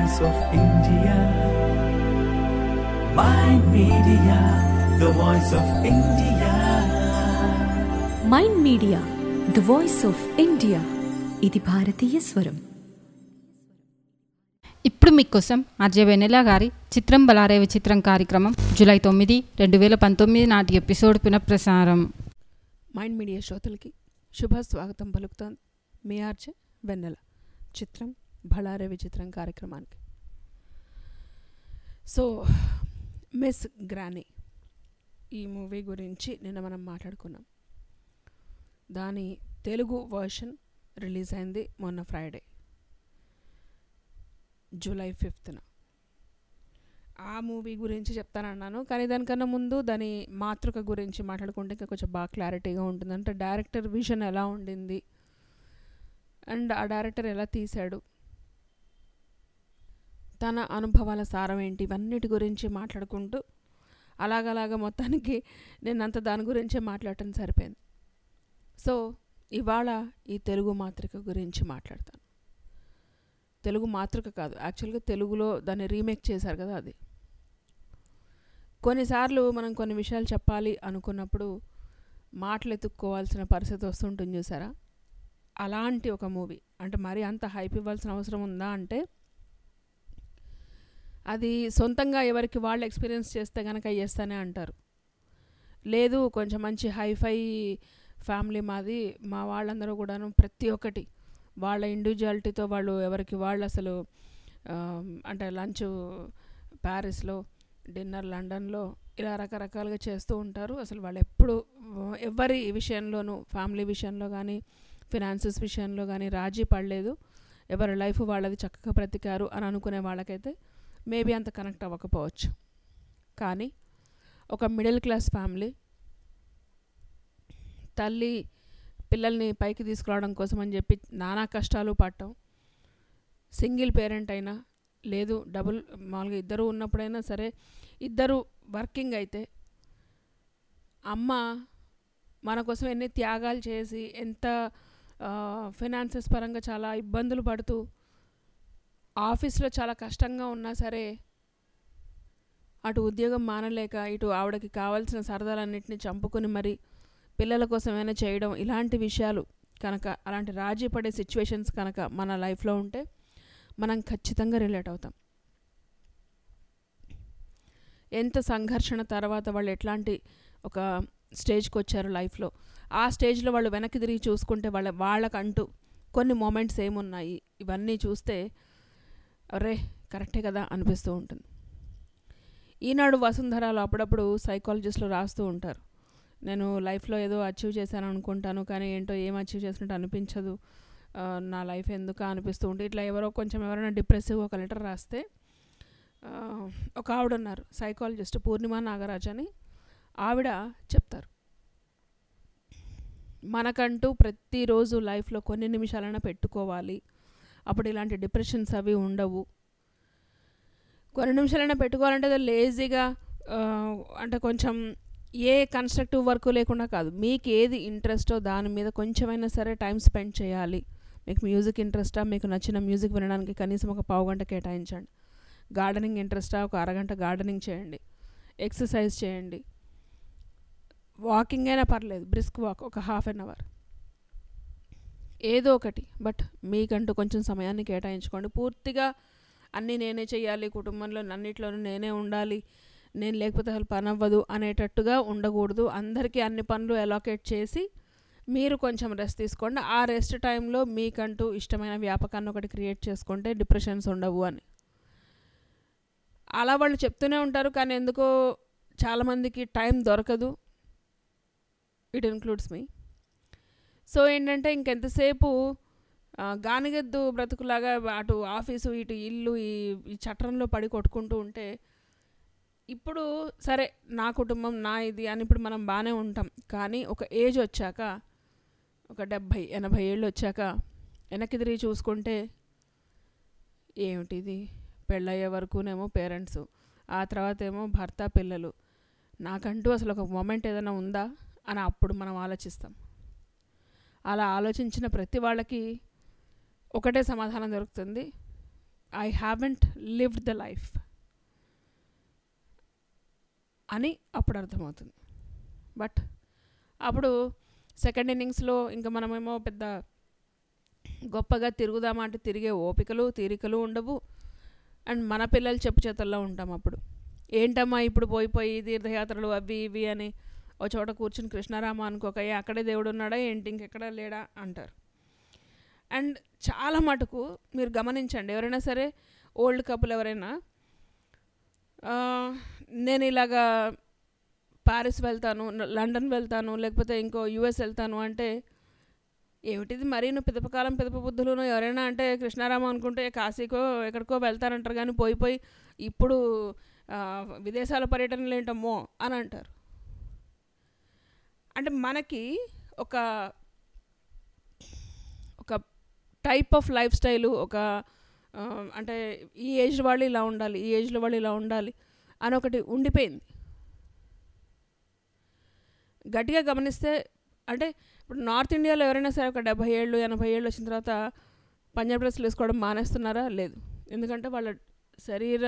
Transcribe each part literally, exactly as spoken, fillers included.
voice of India. Mind Media, the voice of India. Mind media the voice of India. ఇది భారతీయ స్వరం. ఇప్పుడు మీకోసం ఆర్జే వెన్నెల గారి చిత్రం బలారే విచిత్రం కార్యక్రమం జూలై తొమ్మిది రెండు వేల పంతొమ్మిది నాటి ఎపిసోడ్ పునఃప్రసారం. మైండ్ మీడియా శ్రోతలకి శుభ స్వాగతం పలుకుతోంది మీ ఆర్జే వెన్నెల చిత్రం బలారే విచిత్రం కార్యక్రమానికి. సో మిస్ గ్రానీ ఈ మూవీ గురించి నిన్న మనం మాట్లాడుకున్నాం. దాని తెలుగు వర్షన్ రిలీజ్ అయింది మొన్న ఫ్రైడే జూలై ఫిఫ్త్న. ఆ మూవీ గురించి చెప్తానన్నాను, కానీ దానికన్నా ముందు దాని మాతృక గురించి మాట్లాడుకుంటే ఇంకా కొంచెం బాగా క్లారిటీగా ఉంటుంది. అంటే డైరెక్టర్ విజన్ ఎలా ఉండింది అండ్ ఆ డైరెక్టర్ ఎలా తీశాడు, తన అనుభవాల సారం ఏంటి, ఇవన్నిటి గురించి మాట్లాడుకుంటూ అలాగలాగా మొత్తానికి నేనంత దాని గురించే మాట్లాడటం సరిపోయింది. సో ఇవాళ ఈ తెలుగు మాతృక గురించి మాట్లాడతాను. తెలుగు మాతృక కాదు, యాక్చువల్గా తెలుగులో దాన్ని రీమేక్ చేశారు కదా. అది కొన్నిసార్లు మనం కొన్ని విషయాలు చెప్పాలి అనుకున్నప్పుడు మాటలు ఎత్తుక్కోవాల్సిన పరిస్థితి వస్తుంటుంది చూసారా. అలాంటి ఒక మూవీ. అంటే మరి అంత హైప్ ఇవ్వాల్సిన అవసరం ఉందా అంటే, అది సొంతంగా ఎవరికి వాళ్ళు ఎక్స్పీరియన్స్ చేస్తే కనుక చేస్తానే అంటారు. లేదు కొంచెం మంచి హైఫై ఫ్యామిలీ మాది, మా వాళ్ళందరూ కూడాను ప్రతి ఒక్కటి వాళ్ళ ఇండివిజువాలిటీతో వాళ్ళు ఎవరికి వాళ్ళు అసలు అంటే లంచ్ ప్యారిస్లో, డిన్నర్ లండన్లో, ఇలా రకరకాలుగా చేస్తూ ఉంటారు. అసలు వాళ్ళు ఎప్పుడు ఎవరి విషయంలోనూ ఫ్యామిలీ విషయంలో కానీ ఫినాన్సెస్ విషయంలో కానీ రాజీ పడలేదు, ఎవరి లైఫ్ వాళ్ళది చక్కగా బ్రతికారు అని అనుకునే వాళ్ళకైతే మేబీ అంత కనెక్ట్ అవ్వకపోవచ్చు. కానీ ఒక మిడిల్ క్లాస్ ఫ్యామిలీ తల్లి పిల్లల్ని పైకి తీసుకురావడం కోసం అని చెప్పి నానా కష్టాలు పడటం, సింగిల్ పేరెంట్ అయినా లేదు డబుల్ మామూలుగా ఇద్దరు ఉన్నప్పుడైనా సరే ఇద్దరు వర్కింగ్ అయితే అమ్మ మన కోసం ఎన్ని త్యాగాలు చేసి ఎంత ఫినాన్సెస్ పరంగా చాలా ఇబ్బందులు పడుతూ ఆఫీస్లో చాలా కష్టంగా ఉన్నా సరే అటు ఉద్యోగం మానలేక ఇటు ఆవిడకి కావాల్సిన సరదాలన్నింటినీ చంపుకొని మరి పిల్లల కోసం ఏమైనా చేయడం, ఇలాంటి విషయాలు కనుక అలాంటి రాజీ పడే సిచ్యువేషన్స్ కనుక మన లైఫ్లో ఉంటే మనం ఖచ్చితంగా రిలేట్ అవుతాం. ఎంత సంఘర్షణ తర్వాత వాళ్ళు ఎట్లాంటి ఒక స్టేజ్కి వచ్చారు లైఫ్లో, ఆ స్టేజ్లో వాళ్ళు వెనక్కి తిరిగి చూసుకుంటే వాళ్ళ వాళ్ళకంటూ కొన్ని మూమెంట్స్ ఏమున్నాయి, ఇవన్నీ చూస్తే అరే కరెక్టే కదా అనిపిస్తూ ఉంటుంది. ఈనాడు వసుంధరాలు అప్పుడప్పుడు సైకాలజిస్టులు రాస్తూ ఉంటారు, నేను లైఫ్లో ఏదో అచీవ్ చేశాను అనుకుంటాను కానీ ఏంటో ఏం అచీవ్ చేసినట్టు అనిపించదు, నా లైఫ్ ఎందుకు అనిపిస్తూ ఉంటుంది. ఇట్లా ఎవరో కొంచెం ఎవరైనా డిప్రెసివ్ ఒక లెటర్ రాస్తే ఒక ఆవిడ ఉన్నారు సైకాలజిస్ట్ పూర్ణిమ నాగరాజ్ అని, ఆవిడ చెప్తారు మనకంటూ ప్రతిరోజు లైఫ్లో కొన్ని నిమిషాలైనా పెట్టుకోవాలి, అప్పుడు ఇలాంటి డిప్రెషన్స్ అవి ఉండవు. కొన్ని నిమిషాలైనా పెట్టుకోవాలంటే అది లేజీగా అంటే కొంచెం ఏ కన్స్ట్రక్టివ్ వర్క్ లేకుండా కాదు, మీకు ఏది ఇంట్రెస్టో దాని మీద కొంచెమైనా సరే టైం స్పెండ్ చేయాలి. మీకు మ్యూజిక్ ఇంట్రెస్టా, మీకు నచ్చిన మ్యూజిక్ వినడానికి కనీసం ఒక పావు గంట కేటాయించండి. గార్డెనింగ్ ఇంట్రెస్టా, ఒక అరగంట గార్డెనింగ్ చేయండి. ఎక్సర్సైజ్ చేయండి, వాకింగ్ అయినా పర్లేదు, బ్రిస్క్ వాక్ ఒక హాఫ్ అన్ అవర్, ఏదో ఒకటి. బట్ మీకంటూ కొంచెం సమయాన్ని కేటాయించుకోండి. పూర్తిగా అన్నీ నేనే చేయాలి, కుటుంబంలో అన్నిట్లోనూ నేనే ఉండాలి, నేను లేకపోతే అసలు పని అవ్వదు అనేటట్టుగా ఉండకూడదు. అందరికీ అన్ని పనులు అలొకేట్ చేసి మీరు కొంచెం రెస్ట్ తీసుకోండి. ఆ రెస్ట్ టైంలో మీకంటూ ఇష్టమైన వ్యాపకాన్ని ఒకటి క్రియేట్ చేసుకుంటే డిప్రెషన్స్ ఉండవు అని అలా వాళ్ళు చెప్తూనే ఉంటారు. కానీ ఎందుకో చాలామందికి టైం దొరకదు, ఇట్ ఇన్క్లూడ్స్ మీ. సో ఏంటంటే ఇంకెంతసేపు గానిగద్దు బ్రతుకులాగా అటు ఆఫీసు ఇటు ఇల్లు ఈ ఈ చట్రంలో పడి కొట్టుకుంటూ ఉంటే, ఇప్పుడు సరే నా కుటుంబం నా ఇది అని ఇప్పుడు మనం బాగానే ఉంటాం. కానీ ఒక ఏజ్ వచ్చాక, ఒక డెబ్భై ఎనభై ఏళ్ళు వచ్చాక వెనక్కి తిరిగి చూసుకుంటే ఏమిటిది, పెళ్ళయ్యే వరకునేమో పేరెంట్స్, ఆ తర్వాత ఏమో భర్త పిల్లలు, నాకంటూ అసలు ఒక మూమెంట్ ఏదైనా ఉందా అని అప్పుడు మనం ఆలోచిస్తాం. అలా ఆలోచించిన ప్రతి వాళ్ళకి ఒకటే సమాధానం దొరుకుతుంది, I haven't lived the life అని అప్పుడు అర్థమవుతుంది. బట్ అప్పుడు సెకండ్ ఇన్నింగ్స్లో ఇంకా మనమేమో పెద్ద గొప్పగా తిరుగుదామా అంటే తిరిగే ఓపికలు తీరికలు ఉండవు. అండ్ మన పిల్లలు చెప్పు చేతల్లో ఉంటాం. అప్పుడు ఏంటమ్మా ఇప్పుడు పోయి పోయి తీర్థయాత్రలు అవి ఇవి అని ఓ చోట కూర్చుని కృష్ణారామ అనుకోకయ్యా అక్కడే దేవుడు ఉన్నాడా ఏంటి ఇంకెక్కడ లేడా అంటారు. అండ్ చాలా మటుకు మీరు గమనించండి, ఎవరైనా సరే ఓల్డ్ కపుల్ ఎవరైనా నేను ఇలాగా పారిస్ వెళ్తాను, లండన్ వెళ్తాను, లేకపోతే ఇంకో యూఎస్ వెళ్తాను అంటే ఏమిటిది మరీ నువ్వు పిదపకాలం పిదప బుద్ధులను ఎవరైనా అంటే కృష్ణారామ అనుకుంటే కాశీకో ఎక్కడికో వెళ్తారంటారు కానీ పోయి పోయి ఇప్పుడు విదేశాల పర్యటనలు ఏంటమ్మో అని అంటారు. అంటే మనకి ఒక ఒక టైప్ ఆఫ్ లైఫ్ స్టైలు ఒక అంటే ఈ ఏజ్ వాళ్ళు ఇలా ఉండాలి, ఈ ఏజ్లో వాళ్ళు ఇలా ఉండాలి అని ఒకటి ఉండిపోయింది. గట్టిగా గమనిస్తే అంటే ఇప్పుడు నార్త్ ఇండియాలో ఎవరైనా సరే ఒక డెబ్భై ఏళ్ళు ఎనభై ఏళ్ళు వచ్చిన తర్వాత పంజాబ్ డ్రెస్సులు వేసుకోవడం మానేస్తున్నారా? లేదు. ఎందుకంటే వాళ్ళ శరీర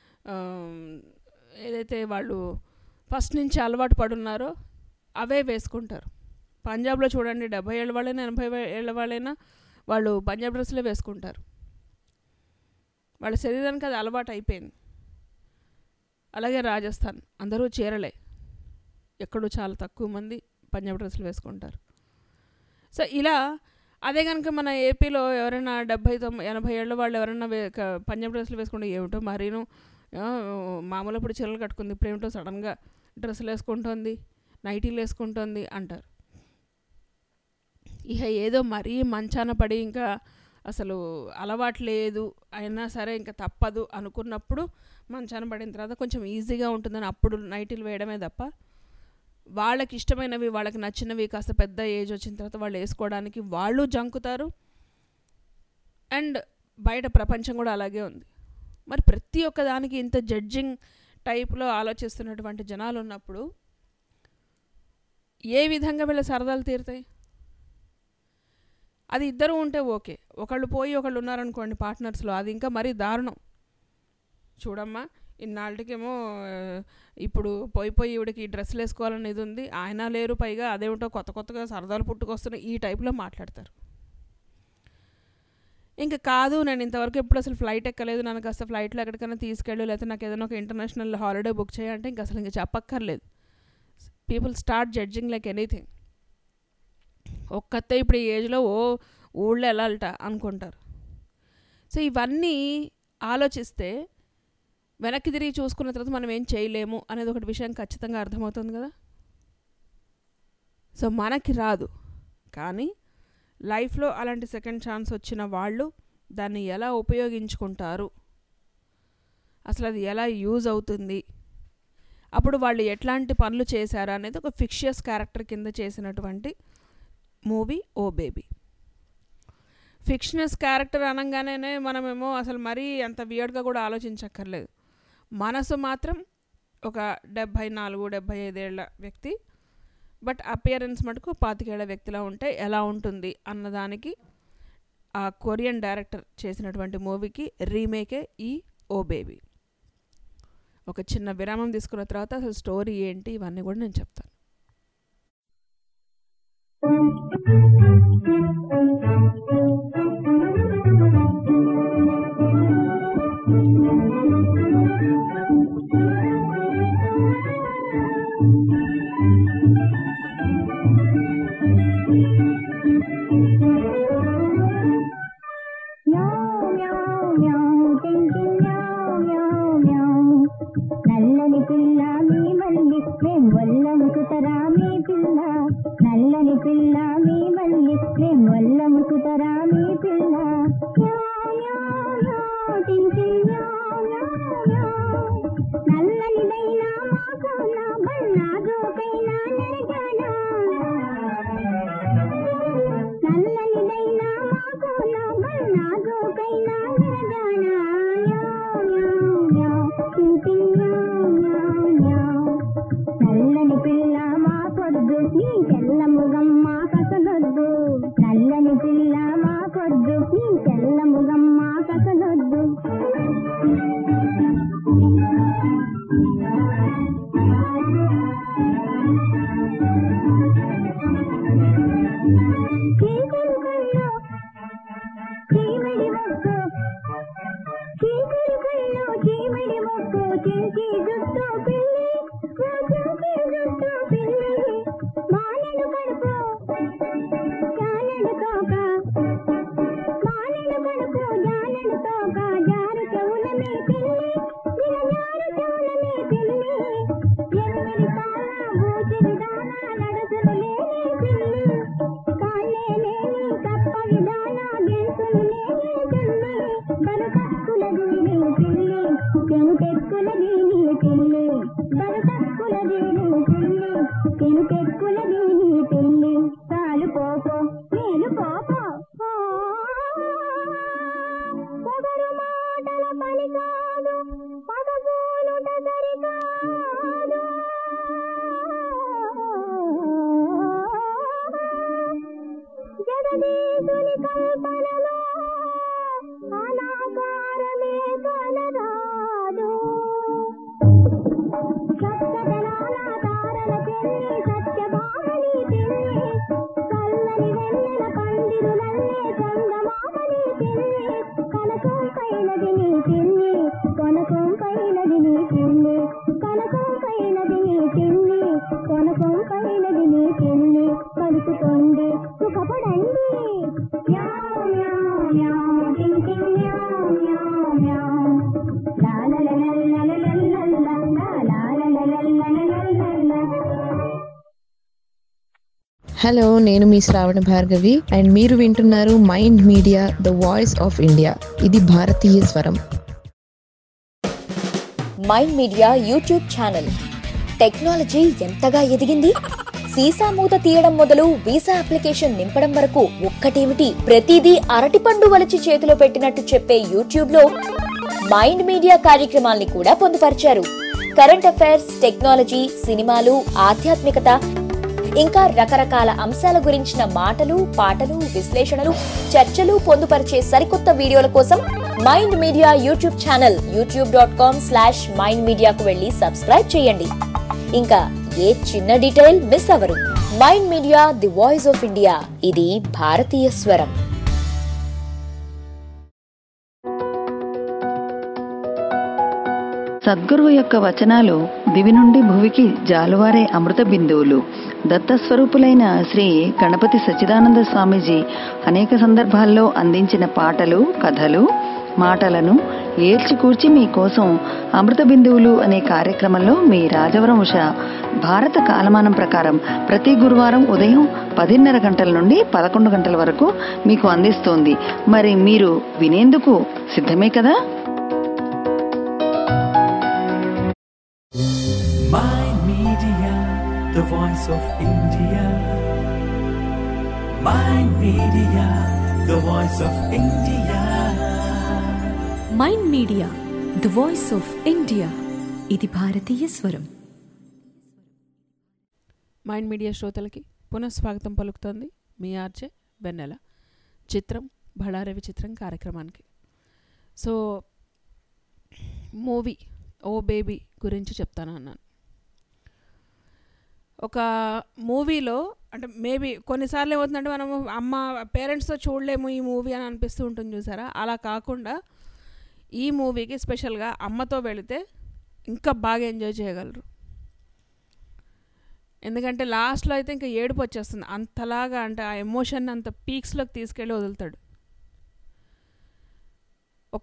ఏదైతే వాళ్ళు ఫస్ట్ నుంచి అలవాటు పడున్నారో అవే వేసుకుంటారు. పంజాబ్లో చూడండి డెబ్భై ఏళ్ళ వాళ్ళైనా ఎనభై ఏళ్ళ వాళ్ళైనా వాళ్ళు పంజాబ్ డ్రెస్సులే వేసుకుంటారు. వాళ్ళ శరీరానికి అది అలవాటు అయిపోయింది. అలాగే రాజస్థాన్ అందరూ చీరలే, ఎక్కడో చాలా తక్కువ మంది పంజాబ్ డ్రెస్సులు వేసుకుంటారు. సో ఇలా అదే కనుక మన ఏపీలో ఎవరైనా డెబ్భై తొంభై ఎనభై ఏళ్ళ వాళ్ళు ఎవరైనా వే పంజాబ్ డ్రెస్సులు వేసుకుంటే ఏమిటో మరీను మామూలు ఇప్పుడు చీరలు కట్టుకుంది, ఇప్పుడు ఏమిటో సడన్గా డ్రెస్సులు వేసుకుంటుంది, నైటీలు వేసుకుంటుంది అంటారు. ఇక ఏదో మరీ మంచాన పడి ఇంకా అసలు అలవాటు లేదు అయినా సరే ఇంకా తప్పదు అనుకున్నప్పుడు మంచాన పడిన తర్వాత కొంచెం ఈజీగా ఉంటుందని అప్పుడు నైటీలు వేయడమే తప్ప వాళ్ళకి ఇష్టమైనవి వాళ్ళకి నచ్చినవి కాస్త పెద్ద ఏజ్ వచ్చిన తర్వాత వాళ్ళు వేసుకోవడానికి వాళ్ళు జంకుతారు. అండ్ బయట ప్రపంచం కూడా అలాగే ఉంది. మరి ప్రతి ఒక్క దానికి ఇంత జడ్జింగ్ టైప్లో ఆలోచిస్తున్నటువంటి జనాలు ఉన్నప్పుడు ఏ విధంగా వీళ్ళ సరదాలు తీరుతాయి? అది ఇద్దరు ఉంటే ఓకే, ఒకళ్ళు పోయి ఒకళ్ళు ఉన్నారనుకోండి పార్ట్నర్స్లో, అది ఇంకా మరీ దారుణం. చూడమ్మా ఇన్నాళ్ళకేమో ఇప్పుడు పోయి పోయి ఈవిడికి డ్రెస్సులు వేసుకోవాలనేది ఉంది, ఆయన లేరు, పైగా అదేమిటో కొత్త కొత్తగా సరదాలు పుట్టుకొస్తున్నాయి, ఈ టైప్లో మాట్లాడతారు. ఇంకా కాదు నేను ఇంతవరకు ఎప్పుడు అసలు ఫ్లైట్ ఎక్కలేదు, నన్ను కాస్త ఫ్లైట్లో ఎక్కడికైనా తీసుకెళ్ళు, లేకపోతే నాకు ఏదైనా ఒక ఇంటర్నేషనల్ హాలిడే బుక్ చేయాలంటే ఇంకా అసలు ఇంకా చెప్పక్కర్లేదు. People start judging like anything. ఒక్కతే ఇప్పుడు ఈ ఏజ్లో ఓ ఊళ్ళో వెళ్ళాలట అనుకుంటారు. సో ఇవన్నీ ఆలోచిస్తే వెనక్కి తిరిగి చూసుకున్న తర్వాత మనం ఏం చేయలేము అనేది ఒకటి విషయం ఖచ్చితంగా అర్థమవుతుంది కదా. సో మనకి రాదు, కానీ లైఫ్లో అలాంటి సెకండ్ ఛాన్స్ వచ్చిన వాళ్ళు దాన్ని ఎలా ఉపయోగించుకుంటారు, అసలు అది ఎలా యూజ్ అవుతుంది, అప్పుడు వాళ్ళు ఎట్లాంటి పనులు చేశారు అనేది ఒక ఫిక్షియస్ క్యారెక్టర్ కింద చేసినటువంటి movie oh baby. Fictitious character అనగానే మనమేమో అసలు మరీ అంత వియర్డ్గా కూడా ఆలోచించక్కర్లేదు. మనసు మాత్రం ఒక డెబ్భై నాలుగు డెబ్భై ఐదేళ్ల వ్యక్తి, బట్ అపియరెన్స్ మటుకు పాతికేళ్ల వ్యక్తిలా ఉంటే ఎలా ఉంటుంది అన్నదానికి ఆ కొరియన్ డైరెక్టర్ చేసినటువంటి మూవీకి రీమేకే ఈ ఓ బేబీ. ఒక చిన్న విరామం తీసుకున్న తర్వాత అసలు స్టోరీ ఏంటి ఇవన్నీ కూడా నేను చెప్తాను. నల్లని పిల్ల మీ మల్లి మేం వల్లముకుతరా మీ పిల్ల, నల్లని పిల్ల మీ మల్లి మేం వల్లముకుతరా మీ పిల్ల. నల్లనిదైనా మాకున్నా బన్నాగోకైనా నరగానా, నల్లనిదైనా మాకున్నా బన్నాగోకైనా నరగానా. నల్లని పిల్ల మా పొడుగు నీ తెల్లముగమ్మ ముక్కు చించి జుట్టు పిల్లి ఓ చించి జుట్టు పిల్లి మానెడు కడుపు జానెడు తోక మానెడు కడుపు జానెడు తోక జారు చెవుల మీ పిల్లి జారు చెవుల మీ పిల్లి ఎనిమిది కాళ్ళ బూచిడి దాన నడుసులు లేని పిల్లి కాళ్ళే లేని తప్ప విధాన గెంతులు లేని పిల్లి బరుకక్కులది నీ పిల్లి పెనుకెక్కులది నీ పిల్లి బరుకక్కులది నీ పిల్లి పెనుకెక్కులది నీ పిల్లి తాలు పోపో మేలు పోపో పొగరు మాటల పని కాదు పగబోలుట సరికాదు జగదీశుని కల్పనలో అనాకారమే కలరాదు సప్తదళాల తారల చెల్లి సత్యభామని పిల్లి చల్లని వెన్నెల పందిరులల్లే చందమామని పిల్లి కనకం కైనది నీ పిల్లి కొనకం కైనది నీ పిల్లి కనకం కైనది నీ పిల్లి కొనకం కైనది నీ పిల్లి కలుపుకోండి సుఖపడండి మ్యావ్ మ్యావ్ మ్యావ్ టింగ్ టింగ్ మ్యావ్ మ్యావ్ మ్యావ్ లా లా లా లా లా లా లా లా లా లా లా లా లా లా లా. హలో, నేను మీ శ్రావణ భార్గవి అండ్ మీరు వింటున్నారు mind media the voice of India. ఇది భారతీయ స్వరం. Mind media YouTube channel. Technology ఎంతగా ఎదిగింది, సీసా మూత తీయడం మొదలు వీసా అప్లికేషన్ నింపడం వరకు ఒక్కటేమిటి ప్రతిదీ అరటిపండు వలిచి చేతిలో పెట్టినట్టు చెప్పే యూట్యూబ్ లో మైండ్ మీడియా కార్యక్రమాల్ని కూడా పొందుపరిచారు. కరెంట్ అఫైర్స్, టెక్నాలజీ, సినిమాలు, ఆధ్యాత్మికత, ఇంకా రకరకాల అంశాల గురించిన మాటలు, పాటలు, విశ్లేషణలు, చర్చలు పొందుపరిచే సరికొత్త వీడియోల కోసం mind media YouTube channel YouTube dot com slash mind మీడియాకు వెళ్లి సబ్స్క్రైబ్ చేయండి. ఇంకా ఏ చిన్న డీటెయిల్ మిస్ అవ్వరు. Mind media the voice of India. ఇది భారతీయ స్వరం. సద్గురువు యొక్క వచనాలు దివి నుండి భువికి జాలువారే అమృత బిందువులు. దత్తస్వరూపులైన శ్రీ గణపతి సచ్చిదానంద స్వామీజీ అనేక సందర్భాల్లో అందించిన పాటలు, కథలు, మాటలను ఏల్చికూర్చి మీకోసం అమృత బిందువులు అనే కార్యక్రమంలో మీ రాజవరం ఉష భారత కాలమానం ప్రకారం ప్రతి గురువారం ఉదయం పదిన్నర గంటల నుండి పదకొండు గంటల వరకు మీకు అందిస్తోంది. మరి మీరు వినేందుకు సిద్ధమే కదా? Mind Media, the voice of India. Mind Media, the voice of India. Mind media the voice of India. ఇది భారతీయ స్వరం. మైండ్ మీడియా శ్రోతలకి పునఃస్వాగతం పలుకుతోంది మీ ఆర్జే వెన్నెల. చిత్రం బళారే విచిత్రం కార్యక్రమానికి. సో మూవీ ఓ బేబీ గురించి చెప్తాను అన్నాను. ఒక మూవీలో అంటే మేబీ కొన్నిసార్లు ఏమవుతుందంటే మనము అమ్మ పేరెంట్స్తో చూడలేము ఈ మూవీ అని అనిపిస్తూ ఉంటుంది చూసారా. అలా కాకుండా ఈ మూవీకి స్పెషల్గా అమ్మతో వెళితే ఇంకా బాగా ఎంజాయ్ చేయగలరు. ఎందుకంటే లాస్ట్లో అయితే ఇంకా ఏడుపు వచ్చేస్తుంది అంతలాగా. అంటే ఆ ఎమోషన్ అంత పీక్స్లోకి తీసుకెళ్ళి వదులుతాడు. ఒక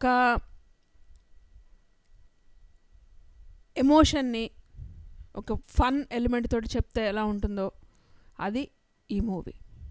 ఎమోషన్ని ఒక ఫన్ ఎలిమెంట్ తోటి చెప్తే ఎలా ఉంటుందో అది ఈ మూవీ.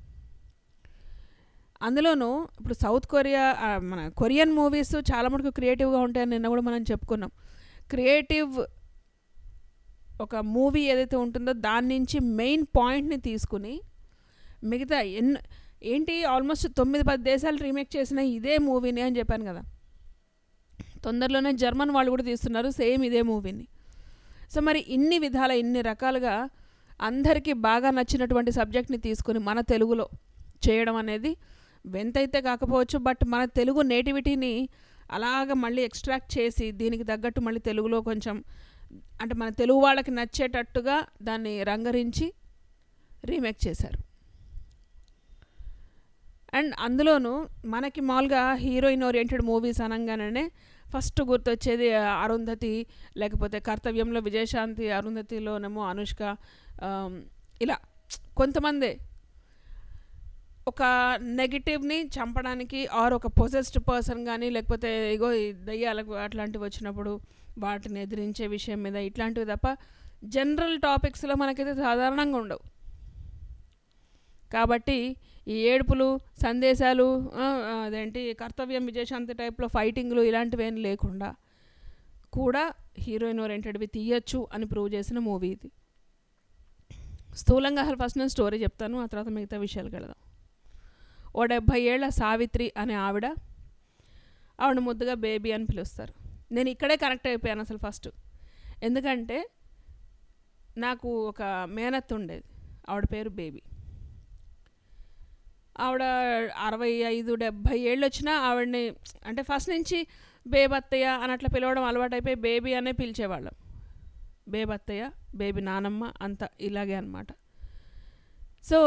అందులోనూ ఇప్పుడు సౌత్ కొరియా మన కొరియన్ మూవీస్ చాలా మటుకు క్రియేటివ్గా ఉంటాయని నిన్న కూడా మనం చెప్పుకున్నాం. క్రియేటివ్ ఒక మూవీ ఏదైతే ఉంటుందో దాని నుంచి మెయిన్ పాయింట్ని తీసుకుని మిగతా ఎన్ ఏంటి ఆల్మోస్ట్ తొమ్మిది పది దేశాలు రీమేక్ చేసిన ఇదే మూవీని అని చెప్పాను కదా. తొందరలోనే జర్మన్ వాళ్ళు కూడా తీస్తున్నారు సేమ్ ఇదే మూవీని. సో మరి ఇన్ని విధాల ఇన్ని రకాలుగా అందరికీ బాగా నచ్చినటువంటి సబ్జెక్ట్ని తీసుకుని మన తెలుగులో చేయడం అనేది వెంతైతే కాకపోవచ్చు, బట్ మన తెలుగు నేటివిటీని అలాగ మళ్ళీ ఎక్స్ట్రాక్ట్ చేసి దీనికి తగ్గట్టు మళ్ళీ తెలుగులో కొంచెం అంటే మన తెలుగు వాళ్ళకి నచ్చేటట్టుగా దాన్ని రంగరించి రీమేక్ చేశారు. అండ్ అందులోనూ మనకి మామూలుగా హీరోయిన్ ఓరియంటెడ్ మూవీస్ అనగానే ఫస్ట్ గుర్తొచ్చేది అరుంధతి, లేకపోతే కర్తవ్యంలో విజయశాంతి, అరుంధతిలోనేమో అనుష్క. ఆమ్, ఇలా కొంతమందే ఒక నెగిటివ్ని చంపడానికి ఆర్ ఒక పొజెస్డ్ పర్సన్ కానీ, లేకపోతే ఇగో ఈ దయ్యాలకు అట్లాంటివి వచ్చినప్పుడు వాటిని ఎదిరించే విషయం మీద ఇట్లాంటివి తప్ప జనరల్ టాపిక్స్లో మనకైతే సాధారణంగా ఉండవు. కాబట్టి ఈ ఏడుపులు, సందేశాలు, ఆ, అదేంటి కర్తవ్యం విజయశాంతి టైప్లో ఫైటింగ్లు ఇలాంటివి ఏం లేకుండా కూడా హీరోయిన్ ఓరియంటెడ్వి తీయచ్చు అని ప్రూవ్ చేసిన మూవీ ఇది. స్థూలంగా అసలు ఫస్ట్ నేను స్టోరీ చెప్తాను, ఆ తర్వాత మిగతా విషయాలకు వెళదాం. ఓ డెబ్భై ఏళ్ల సావిత్రి అనే ఆవిడ, ఆవిడ ముద్దుగా బేబీ అని పిలుస్తారు. నేను ఇక్కడే కనెక్ట్ అయిపోయాను అసలు ఫస్ట్. ఎందుకంటే నాకు ఒక మేనత్త ఉండేది, ఆవిడ పేరు బేబీ. ఆవిడ అరవై ఐదు డెబ్భై ఏళ్ళు వచ్చినా ఆవిడని అంటే ఫస్ట్ నుంచి బేబత్తయ్య అని అట్లా పిలవడం అలవాటు అయిపోయి బేబీ అనే పిలిచేవాళ్ళం. బేబత్తయ్య, బేబీ నానమ్మ, అంత ఇలాగే అనమాట. సో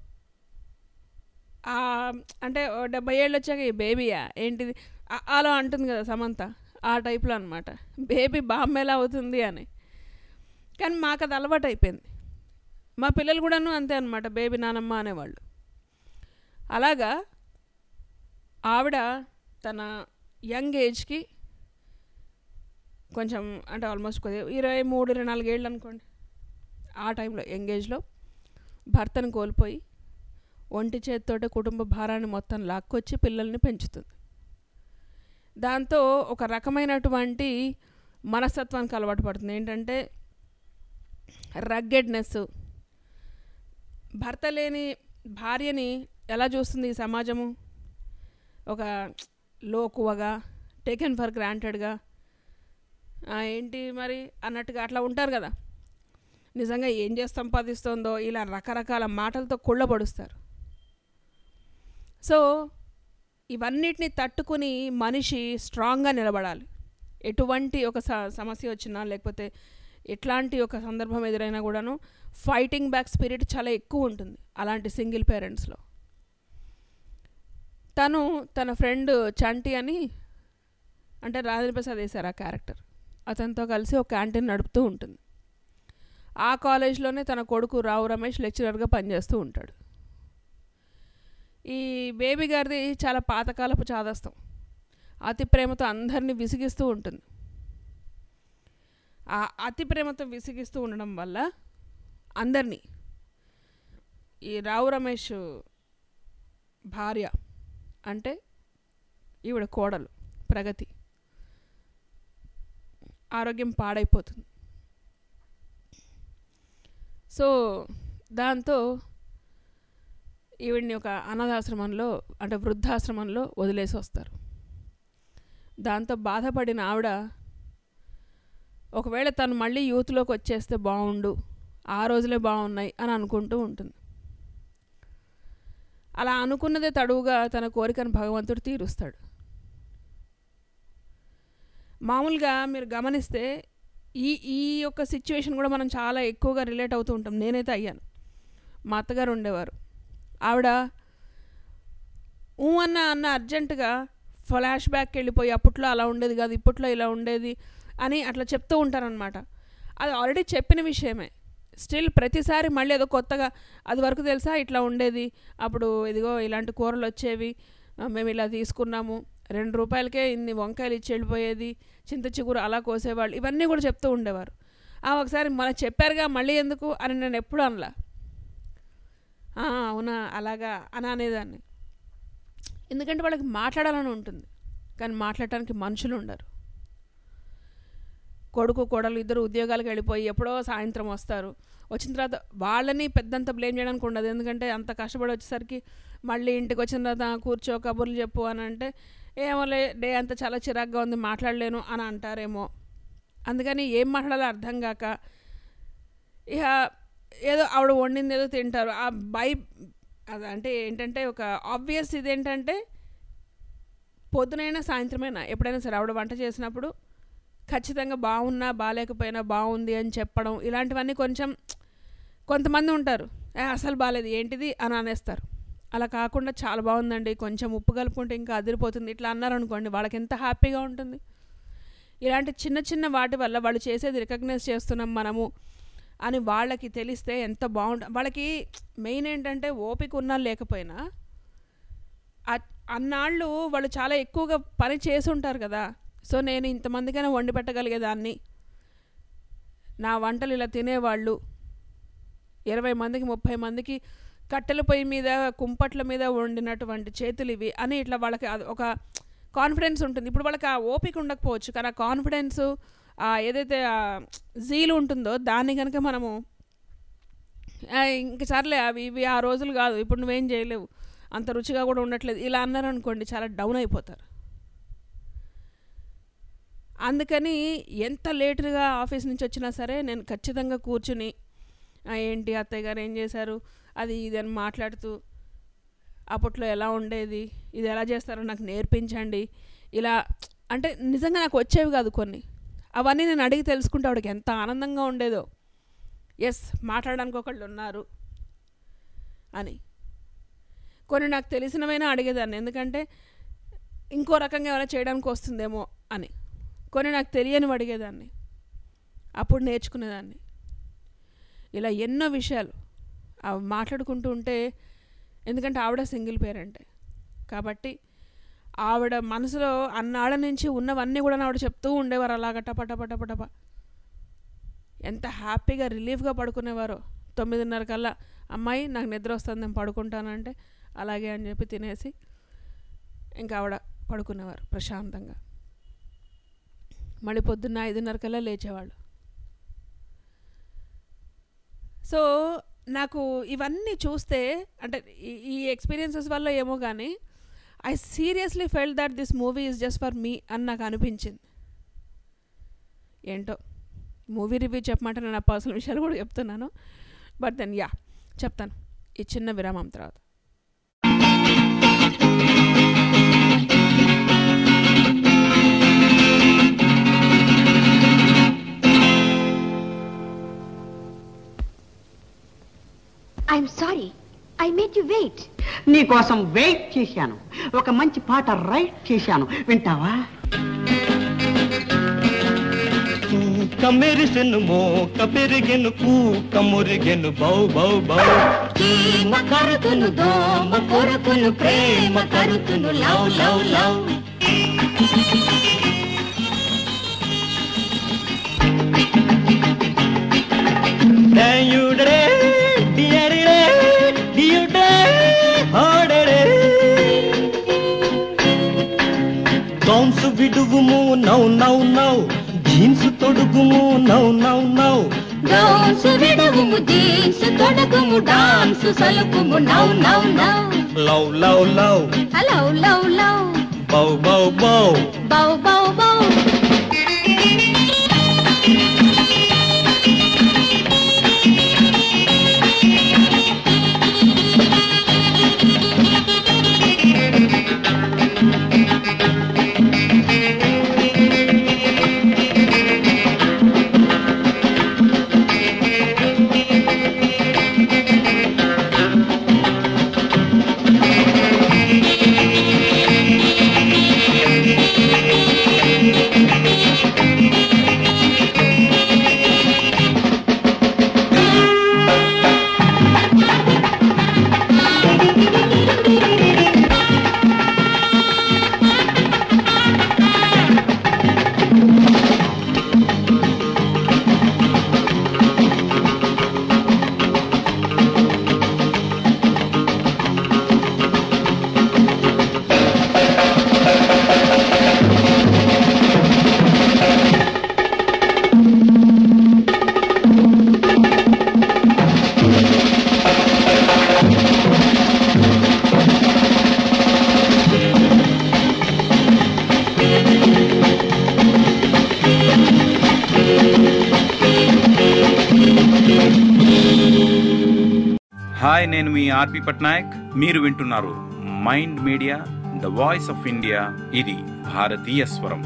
అంటే డెబ్బై ఏళ్ళు వచ్చాక ఈ బేబీయా ఏంటిది అలా అంటుంది కదా సమంత, ఆ టైప్లో అనమాట. బేబీ బామ్మ ఎలా అవుతుంది అని. కానీ మాకు అది అలవాటు అయిపోయింది. మా పిల్లలు కూడాను అంతే అనమాట, బేబీ నానమ్మ అనేవాళ్ళు. అలాగా ఆవిడ తన యంగ్ ఏజ్కి కొంచెం అంటే ఆల్మోస్ట్ కొద్దిగా ఇరవై మూడు ఇరవై నాలుగేళ్ళు అనుకోండి, ఆ టైంలో యంగ్ ఏజ్లో భర్తను కోల్పోయి ఒంటి చేతితోటే కుటుంబ భారాన్ని మొత్తం లాక్కొచ్చి పిల్లల్ని పెంచుతుంది. దాంతో ఒక రకమైనటువంటి మనస్తత్వానికి అలవాటు పడుతుంది. ఏంటంటే రగ్గెడ్నెస్. భర్త లేని భార్యని ఎలా చూస్తుంది ఈ సమాజము? ఒక లోకువగా, టేకెన్ ఫర్ గ్రాంటెడ్గా, ఏంటి మరి అన్నట్టుగా అట్లా ఉంటారు కదా. నిజంగా ఏం చేసి సంపాదిస్తుందో ఇలా రకరకాల మాటలతో కుళ్ళబడుస్తారు. సో ఇవన్నిటిని తట్టుకుని మనిషి స్ట్రాంగ్గా నిలబడాలి. ఎటువంటి ఒక స సమస్య వచ్చినా లేకపోతే ఎట్లాంటి ఒక సందర్భం ఎదురైనా కూడాను ఫైటింగ్ బ్యాక్ స్పిరిట్ చాలా ఎక్కువ ఉంటుంది అలాంటి సింగిల్ పేరెంట్స్లో. తను తన ఫ్రెండ్ చంటి అని, అంటే రాజేంద్ర ప్రసాద్ వేశారు ఆ క్యారెక్టర్, అతనితో కలిసి ఒక క్యాంటీన్ నడుపుతూ ఉంటుంది. ఆ కాలేజ్లోనే తన కొడుకు రావు రమేష్ లెక్చరర్గా పనిచేస్తూ ఉంటాడు. ఈ బేబీ గారిది చాలా పాతకాలపు చాదస్తం, అతి ప్రేమతో అందరినీ విసిగిస్తూ ఉంటుంది. ఆ అతి ప్రేమతో విసిగిస్తూ ఉండడం వల్ల అందరినీ, ఈ రావు రమేష్ భార్య అంటే ఈవిడ కోడలు ప్రగతి ఆరోగ్యం పాడైపోతుంది. సో దాంతో ఈవిడ్ని ఒక అనాథాశ్రమంలో అంటే వృద్ధాశ్రమంలో వదిలేసి వస్తారు. దాంతో బాధపడిన ఆవిడ ఒకవేళ తను మళ్ళీ యూత్లోకి వచ్చేస్తే బాగుండు, ఆ రోజులే బాగున్నాయి అని అనుకుంటూ ఉంటుంది. అలా అనుకున్నదే తడువుగా తన కోరికను భగవంతుడు తీరుస్తాడు. మామూలుగా మీరు గమనిస్తే ఈ ఈ యొక్క సిచ్యువేషన్ కూడా మనం చాలా ఎక్కువగా రిలేట్ అవుతూ ఉంటాం. నేనైతే అయ్యాను. మా అత్తగారు ఉండేవారు, ఆవిడ ఊ అన్న అన్న అర్జెంటుగా ఫ్లాష్ బ్యాక్కి వెళ్ళిపోయి అప్పట్లో అలా ఉండేది కాదు, ఇప్పట్లో ఇలా ఉండేది అని అట్లా చెప్తూ ఉంటారనమాట. అది ఆల్రెడీ చెప్పిన విషయమే, స్టిల్ ప్రతిసారి మళ్ళీ ఏదో కొత్తగా అది వరకు తెలుసా ఇట్లా ఉండేది, అప్పుడు ఇదిగో ఇలాంటి కూరలు వచ్చేవి, మేము ఇలా తీసుకున్నాము, రెండు రూపాయలకే ఇన్ని వంకాయలు ఇచ్చి వెళ్ళిపోయేది, చింత చిగురు అలా కోసేవాళ్ళు, ఇవన్నీ కూడా చెప్తూ ఉండేవారు. ఒకసారి మన చెప్పారుగా మళ్ళీ ఎందుకు అని నేను ఎప్పుడు అనలా, అవునా అలాగా అని అనేదాన్ని. ఎందుకంటే వాళ్ళకి మాట్లాడాలని ఉంటుంది కానీ మాట్లాడటానికి మనుషులు ఉండరు. కొడుకు కోడలు ఇద్దరు ఉద్యోగాలకు వెళ్ళిపోయి ఎప్పుడో సాయంత్రం వస్తారు. వచ్చిన తర్వాత వాళ్ళని పెద్దంత బ్లేమ్ చేయడానికి ఉండదు, ఎందుకంటే అంత కష్టపడి వచ్చేసరికి మళ్ళీ ఇంటికి వచ్చిన తర్వాత కూర్చో కబుర్లు చెప్పు అని అంటే ఏమోలే డే అంతా చాలా చిరాగ్గా ఉంది మాట్లాడలేను అని అంటారేమో. అందుకని ఏం మాట్లాడాలో అర్థం కాక ఇక ఏదో ఆవిడ వండింది ఏదో తింటారు. ఆ బై అది అంటే ఏంటంటే ఒక ఆబ్వియస్ ఇదేంటంటే పొద్దునైనా సాయంత్రమైనా ఎప్పుడైనా సరే ఆవిడ వంట చేసినప్పుడు ఖచ్చితంగా బాగున్నా బాగాలేకపోయినా బాగుంది అని చెప్పడం, ఇలాంటివన్నీ కొంచెం కొంతమంది ఉంటారు అసలు బాగాలేదు ఏంటిది అని అనేస్తారు. అలా కాకుండా చాలా బాగుందండి, కొంచెం ఉప్పు కలుపుకుంటే ఇంకా అదిరిపోతుంది ఇట్లా అన్నారనుకోండి, వాళ్ళకి ఎంత హ్యాపీగా ఉంటుంది. ఇలాంటి చిన్న చిన్న వాటి వల్ల వాళ్ళు చేసేది రికగ్నైజ్ చేస్తున్నాం మనము అని వాళ్ళకి తెలిస్తే ఎంత బాగుంటుంది. వాళ్ళకి మెయిన్ ఏంటంటే ఓపిక ఉన్నా లేకపోయినా అన్నాళ్ళు వాళ్ళు చాలా ఎక్కువగా పని చేసి ఉంటారు కదా. సో నేను ఇంతమందికైనా వండి పెట్టగలిగేదాన్ని, నా వంటలు ఇలా తినేవాళ్ళు, ఇరవై మందికి ముప్పై మందికి కట్టెల పొయ్యి మీద కుంపట్ల మీద వండినటువంటి చేతులు ఇవి అని ఇట్లా వాళ్ళకి ఒక కాన్ఫిడెన్స్ ఉంటుంది. ఇప్పుడు వాళ్ళకి ఆ ఓపిక ఉండకపోవచ్చు, కానీ ఆ కాన్ఫిడెన్స్ ఏదైతే జీలు ఉంటుందో దాన్ని కనుక మనము ఇంక సర్లే అవి ఇవి ఆ రోజులు కాదు, ఇప్పుడు నువ్వేం చేయలేవు, అంత రుచిగా కూడా ఉండట్లేదు ఇలా అన్నారు అనుకోండి, చాలా డౌన్ అయిపోతారు. అందుకని ఎంత లేటుగా ఆఫీస్ నుంచి వచ్చినా సరే నేను ఖచ్చితంగా కూర్చుని ఏంటి అత్తయ్య గారు ఏం చేశారు అది ఇది అని మాట్లాడుతూ, అప్పట్లో ఎలా ఉండేది, ఇది ఎలా చేస్తారో నాకు నేర్పించండి, ఇలా అంటే నిజంగా నాకు వచ్చేవి కాదు కొన్ని, అవన్నీ నేను అడిగి తెలుసుకుంటే ఆవిడకి ఎంత ఆనందంగా ఉండేదో. ఎస్, మాట్లాడడానికి ఒకళ్ళు ఉన్నారు అని. కొన్ని నాకు తెలిసినవైనా అడిగేదాన్ని, ఎందుకంటే ఇంకో రకంగా ఏమైనా చేయడానికి వస్తుందేమో అని. కొన్ని నాకు తెలియనివి అడిగేదాన్ని, అప్పుడు నేర్చుకునేదాన్ని. ఇలా ఎన్నో విషయాలు అవి మాట్లాడుకుంటూ ఉంటే, ఎందుకంటే ఆవిడ సింగిల్ పేరెంటే కాబట్టి ఆవిడ మనసులో అన్నాళ్ళ నుంచి ఉన్నవన్నీ కూడా ఆవిడ చెప్తూ ఉండేవారు అలాగ టప టప టప టప. ఎంత హ్యాపీగా రిలీఫ్గా పడుకునేవారో. తొమ్మిదిన్నర కల్లా అమ్మాయి నాకు నిద్ర వస్తుంది నేను పడుకుంటానంటే అలాగే అని చెప్పి తినేసి ఇంకా ఆవిడ పడుకునేవారు ప్రశాంతంగా. మళ్ళీ పొద్దున్న ఐదున్నర కల్లా లేచేవాళ్ళు. సో నాకు ఇవన్నీ చూస్తే అంటే ఈ ఎక్స్పీరియన్సెస్ వల్ల ఏమో కానీ I seriously felt that this movie is just for me అని నాకు అనిపించింది. ఏంటో మూవీ రివ్యూ చెప్పమంటే నేను నా పర్సనల్ విషయాలు కూడా చెప్తున్నాను, బట్ దెన్ యా చెప్తాను ఈ చిన్న విరామం తర్వాత. I'm sorry, I made you wait. నీ కోసం వెయిట్ చేశాను, ఒక మంచి పాట రైట్ చేశాను, వింటావా? కమెరిసెను మోక పెరిగెను కూక మురిగెను బౌ బౌ బౌ. చీమ కరుతును దోమ కొరుకును ప్రేమ కరుతును లవ్ లవ్ లవ్. దయుడరే డియరే డియుడే హోడరే. డౌన్స్ విడుగుము నౌ నౌ నౌ, జీన్స్ తొడుగుము నౌ నౌ నౌ. డౌన్స్ విడుగుము జీన్స్ తొడుగుము డాన్స్ సలుకుము now now now. Love love love love love love. బౌ బౌ బౌ బౌ బౌ బౌ. హాయ్, నేను మీ ఆర్పి పట్నాయక్. మీరు వింటున్నారు mind media the voice of India. ఇది భారతీయ స్వరం.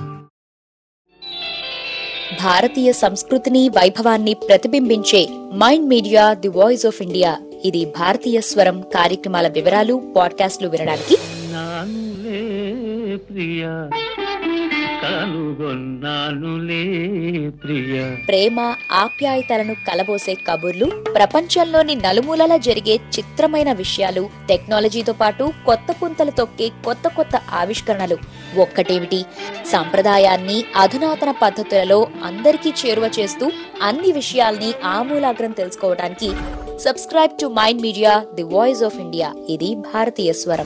భారతీయ సంస్కృతిని వైభవాన్ని ప్రతిబింబించే mind media the voice of India. ఇది భారతీయ స్వరం కార్యక్రమాల వివరాలు పాడ్కాస్ట్లు వినడానికి నానులే ప్రియా కనుగొన్నానులే ప్రియ. ప్రేమ ఆప్యాయతలను కలబోసే కబుర్లు, ప్రపంచంలోని నలుమూలలా జరిగే చిత్రమైన విషయాలు, టెక్నాలజీతో పాటు కొత్త పుంతలు తొక్కే కొత్త కొత్త ఆవిష్కరణలు. ఒక్కటేమిటి, సంప్రదాయాన్ని అధునాతన పద్ధతులలో అందరికీ చేరువ చేస్తూ అన్ని విషయాల్ని ఆమూలాగ్రం తెలుసుకోవడానికి subscribe to mind media the voice of India. ఇది భారతీయ స్వరం.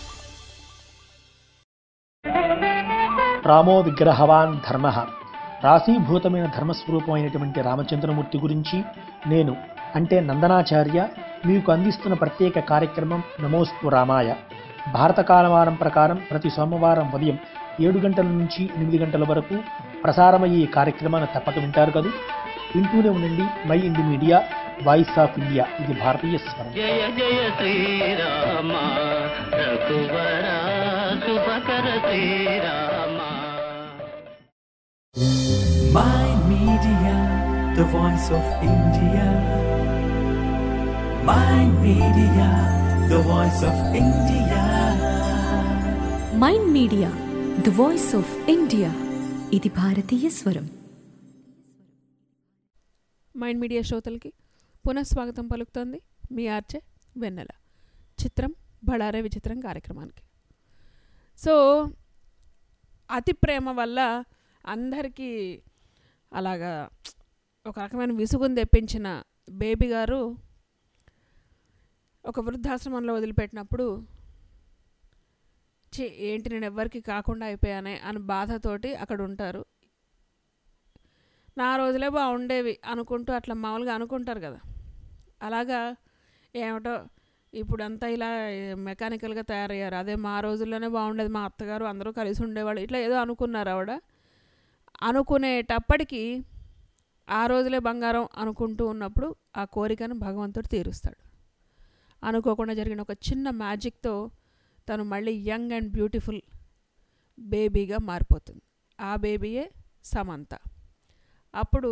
రామో విగ్రహవాన్ ధర్మ, రాశీభూతమైన ధర్మస్వరూపమైనటువంటి రామచంద్రమూర్తి గురించి నేను అంటే నందనాచార్య మీకు అందిస్తున్న ప్రత్యేక కార్యక్రమం నమోస్తు రామాయ. భారత కాలమానం ప్రకారం ప్రతి సోమవారం ఉదయం ఏడు గంటల నుంచి ఎనిమిది గంటల వరకు ప్రసారమయ్యే ఈ కార్యక్రమాన్ని తప్పక వింటారు కదా. వింటూనే ఉండండి MyIndMedia voice of India. ఇది భారతీయ స్వరం. జయ జయ శ్రీరామ రఘువర శుభకర Srirama. Mind Media, the voice of India. Mind Media, the voice of India. Mind media the voice of India. ఇది భారతీయ స్వరం. మైండ్ మీడియా శ్రోతలకి పునఃస్వాగతం పలుకుతోంది మీ ఆర్చే వెన్నెల. చిత్రం బళారే విచిత్రం కార్యక్రమానికి. సో అతి ప్రేమ వల్ల అందరికీ అలాగా ఒక రకమైన విసుగుని తెప్పించిన బేబీ గారు ఒక వృద్ధాశ్రమంలో వదిలిపెట్టినప్పుడు చి ఏంటి నేను ఎవ్వరికి కాకుండా అయిపోయానే అని బాధతోటి అక్కడ ఉంటారు. నా రోజులే బాగుండేవి అనుకుంటూ అట్లా మామూలుగా అనుకుంటారు కదా. అలాగా ఏమిటో ఇప్పుడంతా ఇలా మెకానికల్గా తయారయ్యారు. అదే మా రోజుల్లోనే బాగుండేది, మా అత్తగారు అందరూ కలిసి ఉండేవాళ్ళు, ఇట్లా ఏదో అనుకున్నారు ఆవిడ. అనుకునేటప్పటికీ ఆ రోజులే బంగారం అనుకుంటూ ఉన్నప్పుడు ఆ కోరికను భగవంతుడు తీరుస్తాడు. అనుకోకుండా జరిగిన ఒక చిన్న మ్యాజిక్తో తను మళ్ళీ యంగ్ అండ్ బ్యూటిఫుల్ బేబీగా మారిపోతుంది. ఆ బేబీయే సమంత. అప్పుడు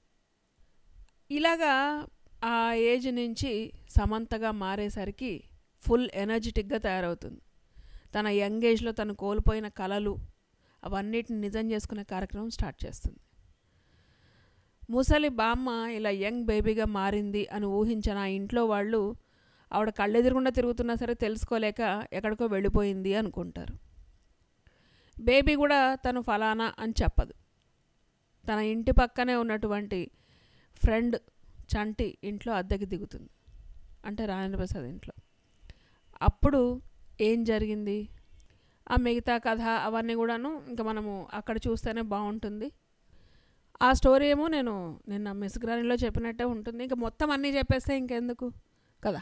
ఇలాగా ఆ ఏజ్ నుంచి సమంతగా మారేసరికి ఫుల్ ఎనర్జెటిక్గా తయారవుతుంది. తన యంగ్ ఏజ్లో తను కోల్పోయిన కళలు అవన్నిటిని నిజం చేసుకునే కార్యక్రమం స్టార్ట్ చేస్తుంది. ముసలి బామ్మ ఇలా యంగ్ బేబీగా మారింది అని ఊహించిన ఆ ఇంట్లో వాళ్ళు ఆవిడ కళ్ళెదురుగుండా తిరుగుతున్నా సరే తెలుసుకోలేక ఎక్కడికో వెళ్ళిపోయింది అనుకుంటారు. బేబీ కూడా తను ఫలానా అని చెప్పదు. తన ఇంటి పక్కనే ఉన్నటువంటి ఫ్రెండ్ చంటి ఇంట్లో అద్దెకి దిగుతుంది, అంటే రాజేంద్ర ప్రసాద్ ఇంట్లో. అప్పుడు ఏం జరిగింది ఆ మిగతా కథ అవన్నీ కూడాను ఇంకా మనము అక్కడ చూస్తేనే బాగుంటుంది. ఆ స్టోరీ ఏమో నేను నిన్న మిస్ గ్రానీలో చెప్పినట్టే ఉంటుంది. ఇంకా మొత్తం అన్నీ చెప్పేస్తే ఇంకెందుకు కదా.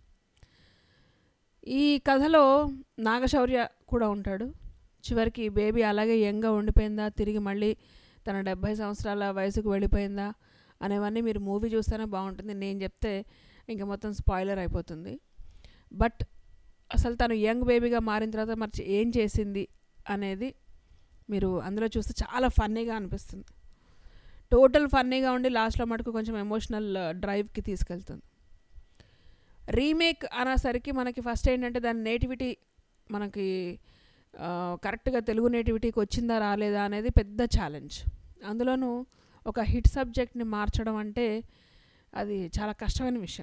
ఈ కథలో నాగశౌర్య కూడా ఉంటాడు. చివరికి బేబీ అలాగే యంగ్గా ఉండిపోయిందా, తిరిగి మళ్ళీ తన డెబ్భై సంవత్సరాల వయసుకు వెళ్ళిపోయిందా అనేవన్నీ మీరు మూవీ చూస్తేనే బాగుంటుంది. నేను చెప్తే ఇంకా మొత్తం స్పాయిలర్ అయిపోతుంది. బట్ అసలు తను యంగ్ బేబీగా మారిన తర్వాత మరి ఏం చేసింది అనేది మీరు అందులో చూస్తే చాలా ఫన్నీగా అనిపిస్తుంది. టోటల్ ఫన్నీగా ఉండి లాస్ట్లో మటుకు కొంచెం ఎమోషనల్ డ్రైవ్కి తీసుకెళ్తుంది. రీమేక్ అనేసరికి మనకి ఫస్ట్ ఏంటంటే దాని నేటివిటీ మనకి కరెక్ట్గా తెలుగు నేటివిటీకి వచ్చిందా రాలేదా అనేది పెద్ద ఛాలెంజ్. అందులోనూ ఒక హిట్ సబ్జెక్ట్ని మార్చడం అంటే అది చాలా కష్టమైన విషయం.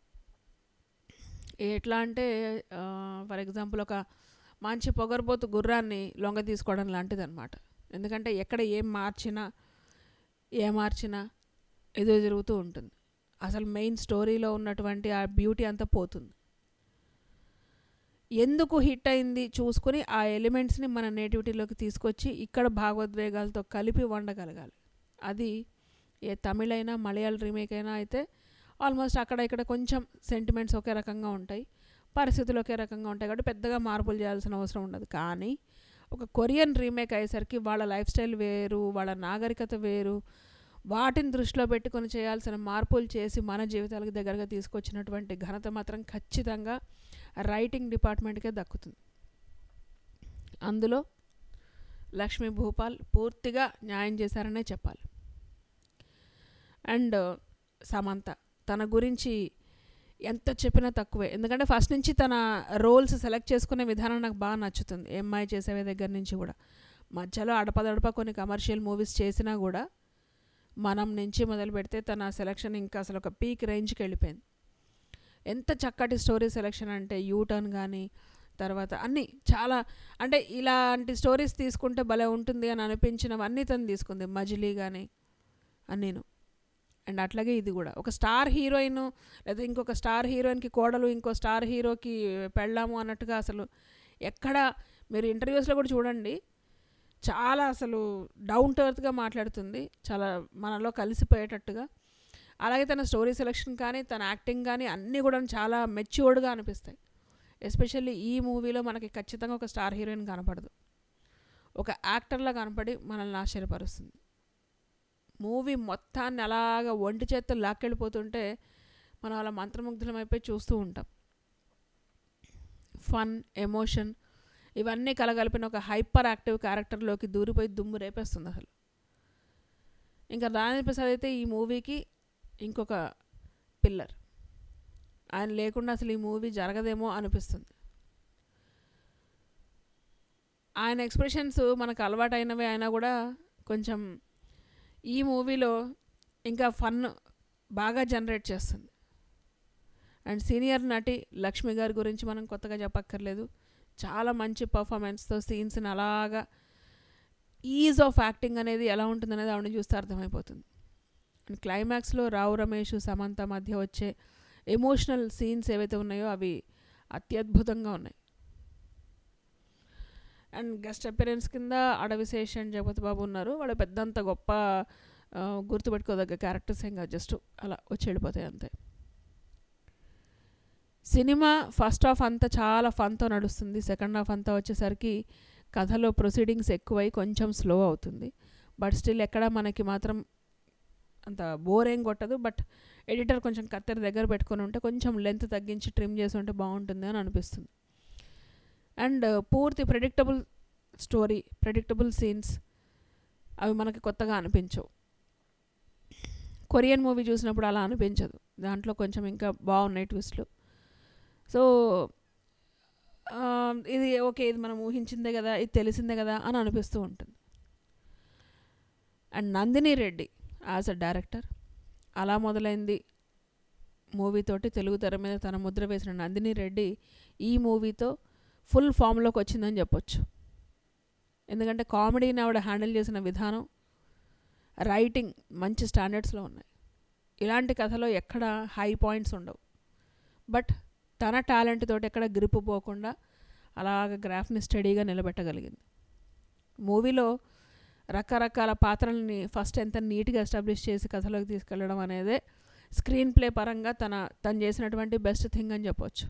ఎట్లా అంటే ఫర్ ఎగ్జాంపుల్ ఒక మంచి పొగరబోతు గుర్రాన్ని లొంగ తీసుకోవడం లాంటిది అనమాట. ఎందుకంటే ఎక్కడ ఏం మార్చినా ఏ మార్చినా ఏదో జరుగుతూ ఉంటుంది. అసలు మెయిన్ స్టోరీలో ఉన్నటువంటి ఆ బ్యూటీ అంతా పోతుంది. ఎందుకు హిట్ అయింది చూసుకుని ఆ ఎలిమెంట్స్ని మన నేటివిటీలోకి తీసుకొచ్చి ఇక్కడ భావోద్వేగాలతో కలిపి వండగలగాలి. అది ఏ తమిళైనా మలయాళ రీమేక్ అయినా అయితే ఆల్మోస్ట్ అక్కడ ఇక్కడ కొంచెం సెంటిమెంట్స్ ఒకే రకంగా ఉంటాయి, పరిస్థితులు ఒకే రకంగా ఉంటాయి కాబట్టి పెద్దగా మార్పులు చేయాల్సిన అవసరం ఉండదు. కానీ ఒక కొరియన్ రీమేక్ అయ్యేసరికి వాళ్ళ లైఫ్ స్టైల్ వేరు, వాళ్ళ నాగరికత వేరు, వాటిని దృష్టిలో పెట్టుకొని చేయాల్సిన మార్పులు చేసి మన జీవితాలకు దగ్గరగా తీసుకొచ్చినటువంటి ఘనత మాత్రం ఖచ్చితంగా రైటింగ్ డిపార్ట్మెంట్కే దక్కుతుంది. అందులో లక్ష్మీ భూపాల్ పూర్తిగా న్యాయం చేశారనే చెప్పాలి. అండ్ సమంత తన గురించి ఎంత చెప్పినా తక్కువే. ఎందుకంటే ఫస్ట్ నుంచి తన రోల్స్ సెలెక్ట్ చేసుకునే విధానం నాకు బాగా నచ్చుతుంది. ఎంఐ చేసే దగ్గర నుంచి కూడా మధ్యలో అడపదడప కొన్ని కమర్షియల్ మూవీస్ చేసినా కూడా మనం నుంచి మొదలు పెడితే తన సెలక్షన్ ఇంకా అసలు ఒక పీక్ రేంజ్కి వెళ్ళిపోయింది. ఎంత చక్కటి స్టోరీ సెలెక్షన్ అంటే యూటర్న్ కానీ తర్వాత అన్నీ చాలా అంటే ఇలాంటి స్టోరీస్ తీసుకుంటే భలే ఉంటుంది అని అనిపించినవన్నీ తను తీసుకుంది. మజిలీ కానీ అన్నీను. అండ్ అట్లాగే ఇది కూడా ఒక స్టార్ హీరోయిన్ లేదా ఇంకొక స్టార్ హీరోయిన్కి కోడలు ఇంకో స్టార్ హీరోకి పెళ్ళాము అన్నట్టుగా అసలు ఎక్కడ మీరు ఇంటర్వ్యూస్లో కూడా చూడండి, చాలా అసలు డౌన్ టు ఎర్త్గా మాట్లాడుతుంది, చాలా మనలో కలిసిపోయేటట్టుగా. అలాగే తన స్టోరీ సెలెక్షన్ కానీ తన యాక్టింగ్ కానీ అన్నీ కూడా చాలా మెచ్యూర్డ్గా అనిపిస్తాయి. ఎస్పెషల్లీ ఈ మూవీలో మనకి ఖచ్చితంగా ఒక స్టార్ హీరోయిన్ కనపడదు, ఒక యాక్టర్లా కనపడి మనల్ని ఆశ్చర్యపరుస్తుంది. మూవీ మొత్తాన్ని అలాగా ఒంటి చేత్తో లాక్కెళ్ళిపోతుంటే మనం అలా మంత్రముగ్ధులమైపోయి చూస్తూ ఉంటాం. ఫన్, ఎమోషన్ ఇవన్నీ కలగలిపిన ఒక హైపర్ యాక్టివ్ క్యారెక్టర్లోకి దూరిపోయి దుమ్ము రేపేస్తుంది అసలు. ఇంకా రాజేంద్ర ప్రసాద్ అయితే ఈ మూవీకి ఇంకొక పిల్లర్. ఆయన లేకుండా అసలు ఈ మూవీ జరగదేమో అనిపిస్తుంది. ఆయన ఎక్స్ప్రెషన్స్ మనకు అలవాటైనవే అయినా కూడా కొంచెం ఈ మూవీలో ఇంకా ఫన్ బాగా జనరేట్ చేస్తుంది. అండ్ సీనియర్ నటి లక్ష్మి గారి గురించి మనం కొత్తగా చెప్పక్కర్లేదు. చాలా మంచి పర్ఫార్మెన్స్తో సీన్స్ని అలాగా ఈజ్ ఆఫ్ యాక్టింగ్ అనేది ఎలా ఉంటుంది అనేది ఆవిడని చూస్తే అర్థమైపోతుంది. అండ్ క్లైమాక్స్లో రావు రమేష్ సమంత మధ్య వచ్చే ఎమోషనల్ సీన్స్ ఏవైతే ఉన్నాయో అవి అత్యద్భుతంగా ఉన్నాయి. అండ్ గెస్ట్ అపిరెన్స్ కింద అడవిశేష్ అండ్ జగపతి బాబు ఉన్నారు. వాళ్ళు పెద్దంత గొప్ప గుర్తుపెట్టుకోదగ్గ క్యారెక్టర్స్ ఇంకా జస్ట్ అలా వచ్చి వెళ్ళిపోతాయి అంతే. సినిమా ఫస్ట్ హాఫ్ అంతా చాలా ఫన్తో నడుస్తుంది. సెకండ్ హాఫ్ అంతా వచ్చేసరికి కథలో ప్రొసీడింగ్స్ ఎక్కువై కొంచెం స్లో అవుతుంది. బట్ స్టిల్ ఎక్కడ మనకి మాత్రం అంత బోర్ ఏం కొట్టదు. బట్ ఎడిటర్ కొంచెం కత్తెర దగ్గర పెట్టుకొని ఉంటే కొంచెం లెంత్ తగ్గించి ట్రిమ్ చేసి ఉంటే బాగుంటుంది అని అనిపిస్తుంది. అండ్ పూర్తి ప్రెడిక్టబుల్ స్టోరీ, ప్రెడిక్టబుల్ సీన్స్ అవి మనకి కొత్తగా అనిపించవు. కొరియన్ మూవీ చూసినప్పుడు అలా అనిపించదు. దాంట్లో కొంచెం ఇంకా బాగున్నాయి ట్విస్ట్లు. సో ఇది ఓకే, ఇది మనం ఊహించిందే కదా, ఇది తెలిసిందే కదా అని అనిపిస్తూ ఉంటుంది. And Nandini Reddy as a director అలా మొదలైంది మూవీతోటి తెలుగు తెర మీద తన ముద్ర వేసిన నందిని రెడ్డి ఈ మూవీతో ఫుల్ ఫామ్లోకి వచ్చిందని చెప్పొచ్చు. ఎందుకంటే కామెడీని ఆవిడ హ్యాండిల్ చేసిన విధానం, రైటింగ్ మంచి స్టాండర్డ్స్లో ఉన్నాయి. ఇలాంటి కథలో ఎక్కడ హై పాయింట్స్ ఉండవు. బట్ తన టాలెంట్ తోటి ఎక్కడ గ్రిప్ పోకుండా అలాగ గ్రాఫ్ని స్టడీగా నిలబెట్టగలిగింది. మూవీలో రకరకాల పాత్రల్ని ఫస్ట్ ఎంత నీట్గా ఎస్టాబ్లిష్ చేసి కథలోకి తీసుకెళ్ళడం అనేదే స్క్రీన్ ప్లే పరంగా తన తను చేసినటువంటి బెస్ట్ థింగ్ అని చెప్పొచ్చు.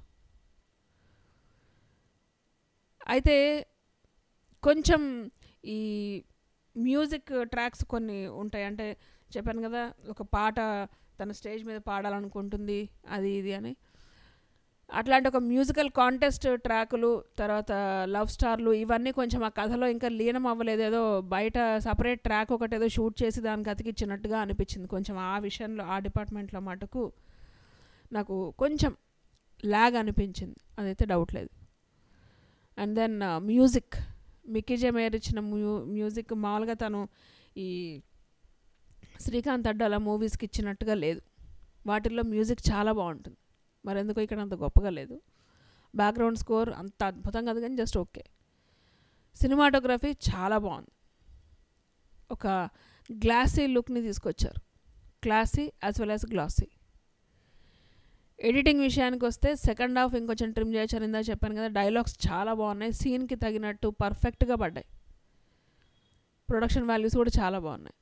అయితే కొంచెం ఈ మ్యూజిక్ ట్రాక్స్ కొన్ని ఉంటాయి. అంటే చెప్పాను కదా, ఒక పాట తన స్టేజ్ మీద పాడాలనుకుంటుంది అది ఇది అని. అట్లాంటి ఒక మ్యూజికల్ కాంటెస్ట్ ట్రాకులు, తర్వాత లవ్ స్టార్లు ఇవన్నీ కొంచెం ఆ కథలో ఇంకా లీనం అవ్వలేదు. ఏదో బయట సపరేట్ ట్రాక్ ఒకటి ఏదో షూట్ చేసి దానికి అతికిచ్చినట్టుగా అనిపించింది. కొంచెం ఆ విషయంలో ఆ డిపార్ట్మెంట్లో మటుకు నాకు కొంచెం ల్యాగ్ అనిపించింది, అదైతే డౌట్ లేదు. And then music, Mickey J Meyer ఇచ్చిన మ్యూ మ్యూజిక్ మామూలుగా తను ఈ శ్రీకాంత్ అడ్డాల మూవీస్కి ఇచ్చినట్టుగా లేదు. వాటిల్లో మ్యూజిక్ చాలా బాగుంటుంది, మరెందుకో ఇక్కడ అంత గొప్పగా లేదు. బ్యాక్గ్రౌండ్ స్కోర్ అంత అద్భుతంగా కాదు కానీ జస్ట్ ఓకే. సినిమాటోగ్రఫీ చాలా బాగుంది. ఒక గ్లాసీ లుక్ని తీసుకొచ్చారు, classy as well as glassy. Editing విషయానికి వస్తే సెకండ్ హాఫ్ ఇంకొంచెం ట్రిమ్ చేయొచ్చు. ఇందా చెప్పాను కదా, డైలాగ్స్ చాలా బాగున్నాయి, సీన్కి తగినట్టు పర్ఫెక్ట్గా పడ్డాయి. ప్రొడక్షన్ వాల్యూస్ కూడా చాలా బాగున్నాయి.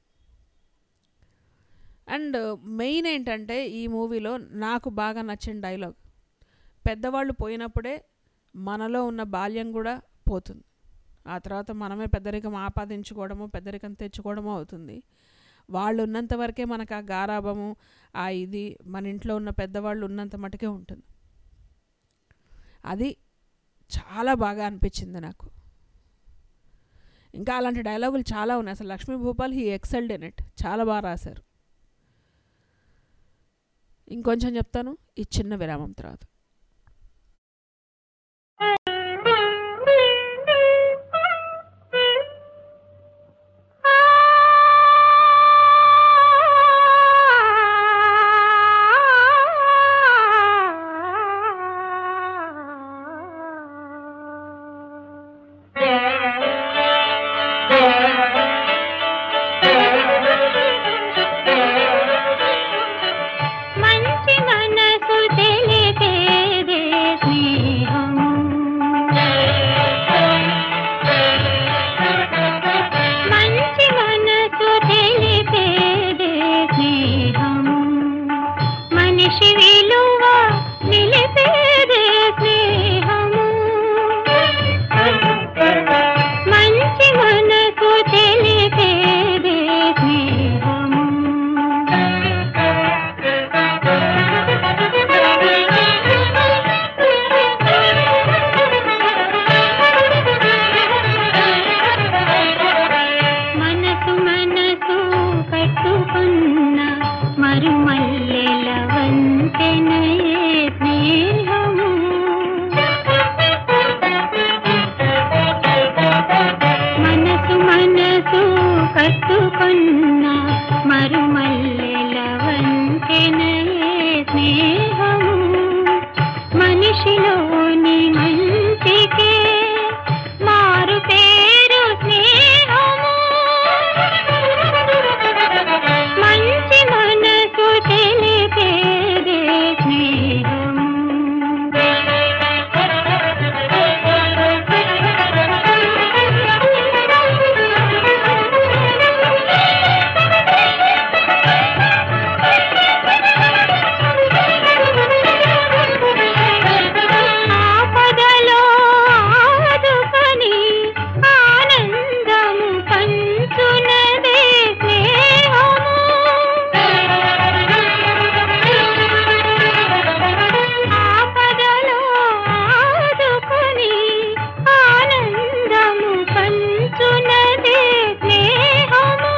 అండ్ మెయిన్ ఏంటంటే ఈ మూవీలో నాకు బాగా నచ్చిన డైలాగ్, పెద్దవాళ్ళు పోయినప్పుడే మనలో ఉన్న బాల్యం కూడా పోతుంది, ఆ తర్వాత మనమే పెద్దరికం ఆపాదించుకోవడము పెద్దరికం తెచ్చుకోవడము అవుతుంది. వాళ్ళు ఉన్నంత వరకే మనకు ఆ గారాభము ఆ ఇది మన ఇంట్లో ఉన్న పెద్దవాళ్ళు ఉన్నంత మటుకే ఉంటుంది. అది చాలా బాగా అనిపించింది నాకు. ఇంకా అలాంటి డైలాగులు చాలా ఉన్నాయి. అసలు Lakshmi Bhupal he excelled in it, చాలా బాగా రాశారు. ఇంకొంచెం చెప్తాను ఈ చిన్న విరామం తర్వాత. కట్టుకున్న మరుమల్లెల వంతెనయే స్నేహము. మనసు మనసు కట్టుకున్న మరుమల్లెల వంతెనయే స్నేహము. మనిషిలోని మంచికే మారు పేరు స్నేహము. మంచి మనసు తెలిపేదే స్నేహము. ఆపదలో ఆదుకొని ఆనందము పంచునదే స్నేహము. ఆపదలో ఆదుకొని ఆనందము పంచునదే స్నేహము.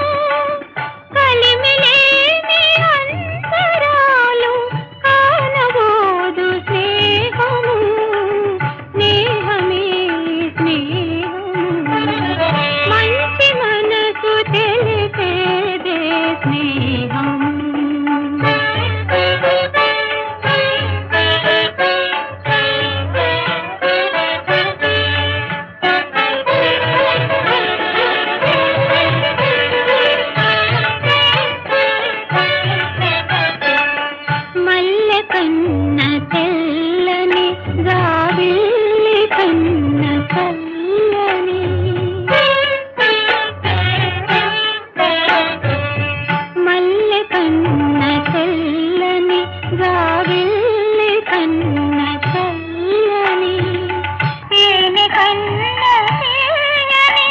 కలిమిలేని అంతరాలు కానబోదు స్నేహము. స్నేహమే స్నేహము. మంచి మనసు తెలిపేదే స్నేహము. మల్లె కన్న తెల్లని జాబిల్లి కన్న చల్లని. మల్లె కన్న తెల్లని జాబిల్లి కన్న చల్లని. తేనె కన్న తీయని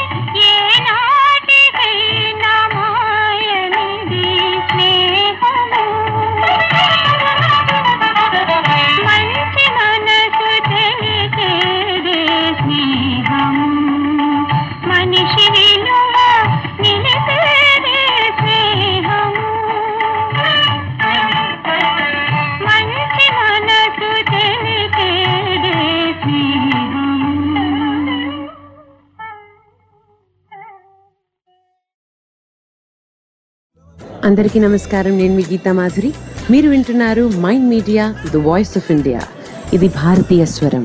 ఏనాటికైనా మాయనిది స్నేహము. మంచి మనసు తెలిపేదే స్నేహము. మనిషి విలువ నిలిపేదే స్నేహము. మంచి మనసు తెలిపేదే స్నేహము. అందరికీ నమస్కారం. నేను మీ గీతా మాధురి. మీరు వింటున్నారు mind media the voice of India. ఇది భారతీయ స్వరం.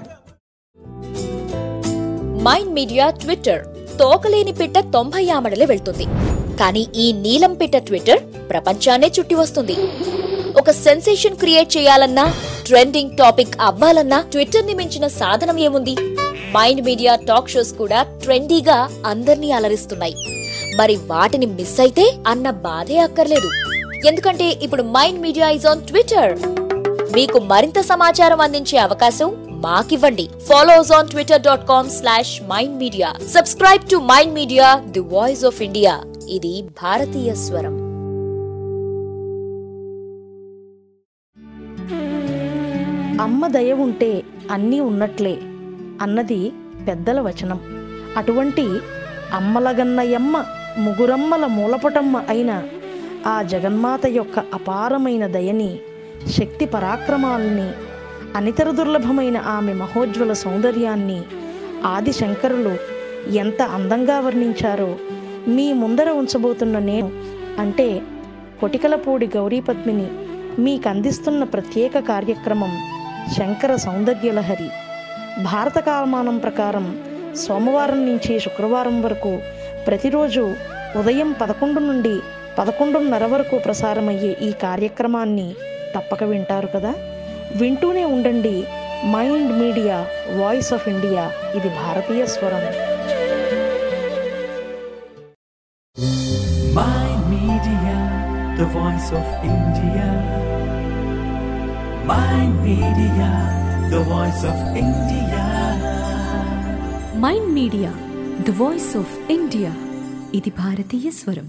మైండ్ మీడియా ట్విట్టర్ తోకలేని పిట్ట తొంభై ఆమడలే వెళ్తుంది, కానీ ఈ నీలం పిట్ట ట్విట్టర్ ప్రపంచాన్నే చుట్టి వస్తుంది. ఒక సెన్సేషన్ క్రియేట్ చేయాలన్నా, ట్రెండింగ్ టాపిక్ అవ్వాలన్నా ట్విట్టర్ ని మించిన సాధనం ఏముంది? మైండ్ మీడియా టాక్ షోస్ కూడా ట్రెండీగా అందర్నీ అలరిస్తున్నాయి. మరి వాటిని మిస్ అయితే అన్న బాధే అక్కర్లేదు. ఎందుకంటే ఇప్పుడు mind media is on Twitter. మీకు మరింత సమాచారం అందించే అవకాశం మాకివ్వండి. Follow us on Twitter dot com slash mind media. Subscribe to mind media the voice of India. ఇది భారతీయ స్వరం. అమ్మ దయ ఉంటే అన్నీ ఉన్నట్లే అన్నది పెద్దల వచనం. అటువంటి అమ్మలగన్నయమ్మ ముగురమ్మల మూలపటమ్మ అయిన ఆ జగన్మాత యొక్క అపారమైన దయని, శక్తి పరాక్రమాలని, అనితర దుర్లభమైన ఆమె మహోజ్వల సౌందర్యాన్ని ఆదిశంకరులు ఎంత అందంగా వర్ణించారో మీ ముందర ఉంచబోతున్న నేను అంటే కొటికలపూడి గౌరీపద్మిని మీకు అందిస్తున్న ప్రత్యేక కార్యక్రమం శంకర సౌందర్యలహరి. భారత కాలమానం ప్రకారం సోమవారం నుంచి శుక్రవారం వరకు ప్రతిరోజు ఉదయం పదకొండు నుండి పదకొండున్నర వరకు ప్రసారమయ్యే ఈ కార్యక్రమాన్ని తప్పక వింటారు కదా. వింటూనే ఉండండి mind media voice of India. ఇది భారతీయ స్వరం. Mind Media, the voice of India. Mind Media, the voice of India. Mind media the voice of India. ఇది భారతీయ స్వరం.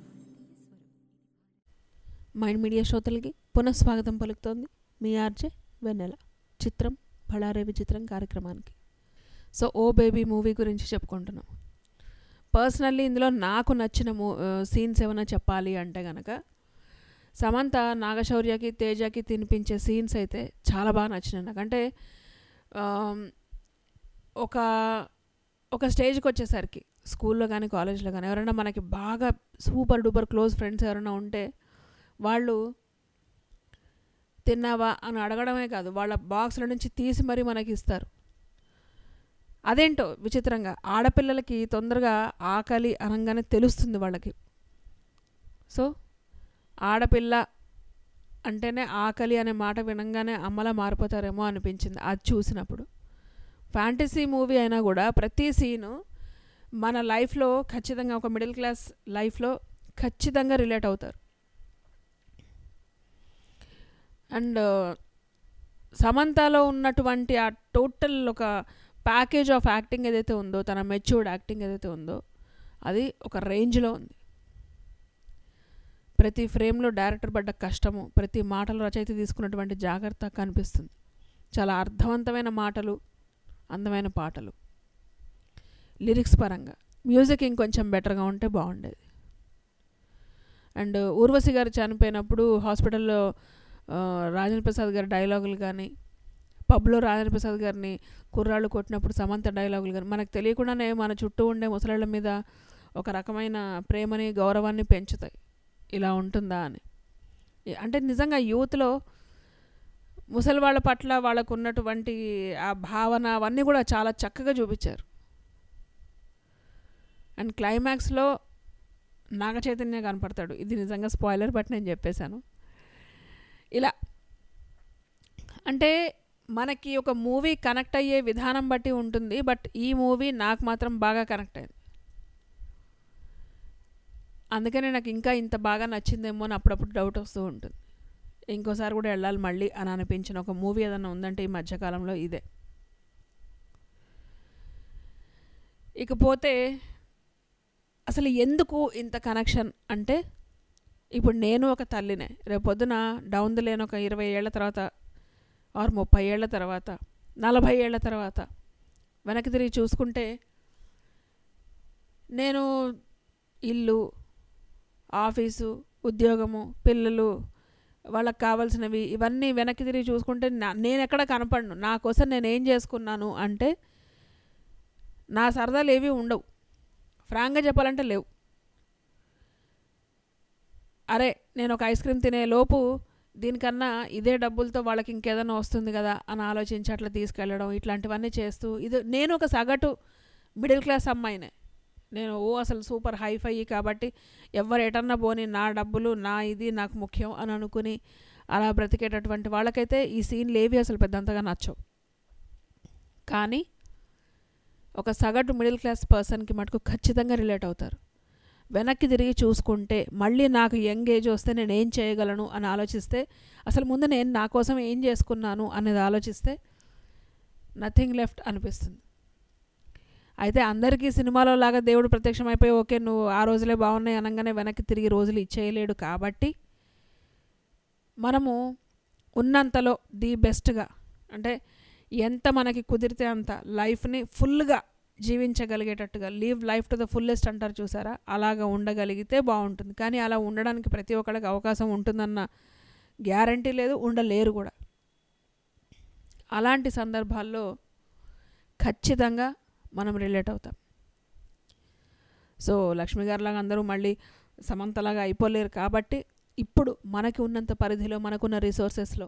మైండ్ మీడియా శ్రోతలకి పునఃస్వాగతం పలుకుతోంది మీ ఆర్జే వెన్నెల. చిత్రం బళారే విచిత్రం కార్యక్రమానికి. సో ఓ బేబీ మూవీ గురించి చెప్పుకుంటున్నాం. పర్సనల్లీ ఇందులో నాకు నచ్చిన మూ సీన్స్ ఏమైనా చెప్పాలి అంటే కనుక సమంత నాగశౌర్యకి తేజకి తినిపించే సీన్స్ అయితే చాలా బాగా నచ్చినాయి నాకు. అంటే ఒక ఒక స్టేజ్కి వచ్చేసరికి స్కూల్లో కానీ కాలేజ్లో కానీ ఎవరైనా మనకి బాగా సూపర్ డూపర్ క్లోజ్ ఫ్రెండ్స్ ఎవరైనా ఉంటే వాళ్ళు తిన్నావా అని అడగడమే కాదు, వాళ్ళ బాక్స్ల నుంచి తీసి మరీ మనకి ఇస్తారు. అదేంటో విచిత్రంగా ఆడపిల్లలకి తొందరగా ఆకలి అనగానే తెలుస్తుంది వాళ్ళకి. సో ఆడపిల్ల అంటేనే ఆకలి అనే మాట వినంగానే అమ్మలా మారిపోతారేమో అనిపించింది అది చూసినప్పుడు. ఫ్యాంటసీ మూవీ అయినా కూడా ప్రతి సీను మన లైఫ్లో ఖచ్చితంగా, ఒక మిడిల్ క్లాస్ లైఫ్లో ఖచ్చితంగా రిలేట్ అవుతారు. అండ్ సమంతలో ఉన్నటువంటి ఆ టోటల్ ఒక ప్యాకేజ్ ఆఫ్ యాక్టింగ్ ఏదైతే ఉందో, తన మెచ్యూర్డ్ యాక్టింగ్ ఏదైతే ఉందో అది ఒక రేంజ్లో ఉంది. ప్రతి ఫ్రేమ్లో డైరెక్టర్ పడ్డ కష్టము, ప్రతి మాటలు రచయిత తీసుకున్నటువంటి జాగ్రత్త కనిపిస్తుంది. చాలా అర్థవంతమైన మాటలు, అందమైన పాటలు. లిరిక్స్ పరంగా మ్యూజిక్ ఇంకొంచెం బెటర్గా ఉంటే బాగుండేది. అండ్ ఊర్వశి గారు చనిపోయినప్పుడు హాస్పిటల్లో రాజేంద్ర ప్రసాద్ గారి డైలాగులు కానీ, పబ్లో రాజేంద్ర ప్రసాద్ గారిని కుర్రాళ్ళు కొట్టినప్పుడు సమంత డైలాగులు కానీ మనకు తెలియకుండానే మన చుట్టూ ఉండే ముసలాళ్ళ మీద ఒక రకమైన ప్రేమని, గౌరవాన్ని పెంచుతాయి. ఇలా ఉంటుందా అని. అంటే నిజంగా యూత్లో ముసలి వాళ్ళ పట్ల వాళ్ళకు ఉన్నటువంటి ఆ భావన అవన్నీ కూడా చాలా చక్కగా చూపించారు. అండ్ క్లైమాక్స్లో నాగ చైతన్య కనపడతాడు. ఇది నిజంగా స్పాయిలర్ బట్ నేను చెప్పేశాను. ఇలా అంటే మనకి ఒక మూవీ కనెక్ట్ అయ్యే విధానం బట్టి ఉంటుంది. బట్ ఈ మూవీ నాకు మాత్రం బాగా కనెక్ట్ అయింది. అందుకనే నాకు ఇంకా ఇంత బాగా నచ్చిందేమో అని అప్పుడప్పుడు డౌట్ వస్తూ ఉంటుంది. ఇంకోసారి కూడా వెళ్ళాలి మళ్ళీ అని అనిపించిన ఒక మూవీ ఏదైనా ఉందంటే ఈ మధ్యకాలంలో ఇదే. ఇకపోతే అసలు ఎందుకు ఇంత కనెక్షన్ అంటే, ఇప్పుడు నేను ఒక తల్లినే, రేపొద్దున డౌన్ ది లేన్ ఒక ఇరవై ఏళ్ల తర్వాత ఆరు ముప్పై ఏళ్ల తర్వాత నలభై ఏళ్ల తర్వాత వెనక్కి తిరిగి చూసుకుంటే నేను ఇల్లు, ఆఫీసు, ఉద్యోగము, పిల్లలు, వాళ్ళకి కావాల్సినవి ఇవన్నీ వెనక్కి తిరిగి చూసుకుంటే నేను ఎక్కడ కనపడను. నా కోసం నేను ఏం చేసుకున్నాను అంటే నా సరదాలు ఏవి ఉండవు. ఫ్రాంక్గా చెప్పాలంటే లేవు. అరే నేను ఒక ఐస్ క్రీమ్ తినే లోపు దీనికన్నా ఇదే డబ్బులతో వాళ్ళకి ఇంకేదైనా వస్తుంది కదా అని ఆలోచించి అట్లా తీసుకెళ్ళడం, ఇట్లాంటివన్నీ చేస్తూ, ఇది నేను ఒక సగటు మిడిల్ క్లాస్ అమ్మాయినే. నేను ఓ అసలు సూపర్ హైఫై కాబట్టి ఎవరు ఎటన్నా పోని నా డబ్బులు నా ఇది నాకు ముఖ్యం అని అనుకుని అలా బ్రతికేటటువంటి వాళ్ళకైతే ఈ సీన్లు ఏవి అసలు పెద్దంతగా నచ్చవు. కానీ ఒక సగటు మిడిల్ క్లాస్ పర్సన్కి మటుకు ఖచ్చితంగా రిలేట్ అవుతారు. వెనక్కి తిరిగి చూసుకుంటే మళ్ళీ నాకు యంగ్ ఏజ్ వస్తే నేను ఏం చేయగలను అని ఆలోచిస్తే, అసలు ముందు నేను నా కోసం ఏం చేసుకున్నాను అనేది ఆలోచిస్తే నథింగ్ లెఫ్ట్ అనిపిస్తుంది. అయితే అందరికీ సినిమాలో లాగా దేవుడు ప్రత్యక్షమైపోయి ఓకే నువ్వు ఆ రోజులే బాగున్నాయి అనగానే వెనక్కి తిరిగి రోజులు ఇచ్చేయలేడు. కాబట్టి మనము ఉన్నంతలో ది బెస్ట్గా, అంటే ఎంత మనకి కుదిరితే అంత లైఫ్ని ఫుల్గా జీవించగలిగేటట్టుగా, live life to the fullest అంటారు చూసారా, అలాగా ఉండగలిగితే బాగుంటుంది. కానీ అలా ఉండడానికి ప్రతి ఒక్కరికి అవకాశం ఉంటుందన్న గ్యారంటీ లేదు, ఉండలేరు కూడా. అలాంటి సందర్భాల్లో ఖచ్చితంగా మనం రిలేట్ అవుతాం. సో లక్ష్మి గారిలాగా అందరూ మళ్ళీ సమంతలాగా అయిపోలేరు. కాబట్టి ఇప్పుడు మనకి ఉన్నంత పరిధిలో, మనకున్న రిసోర్సెస్లో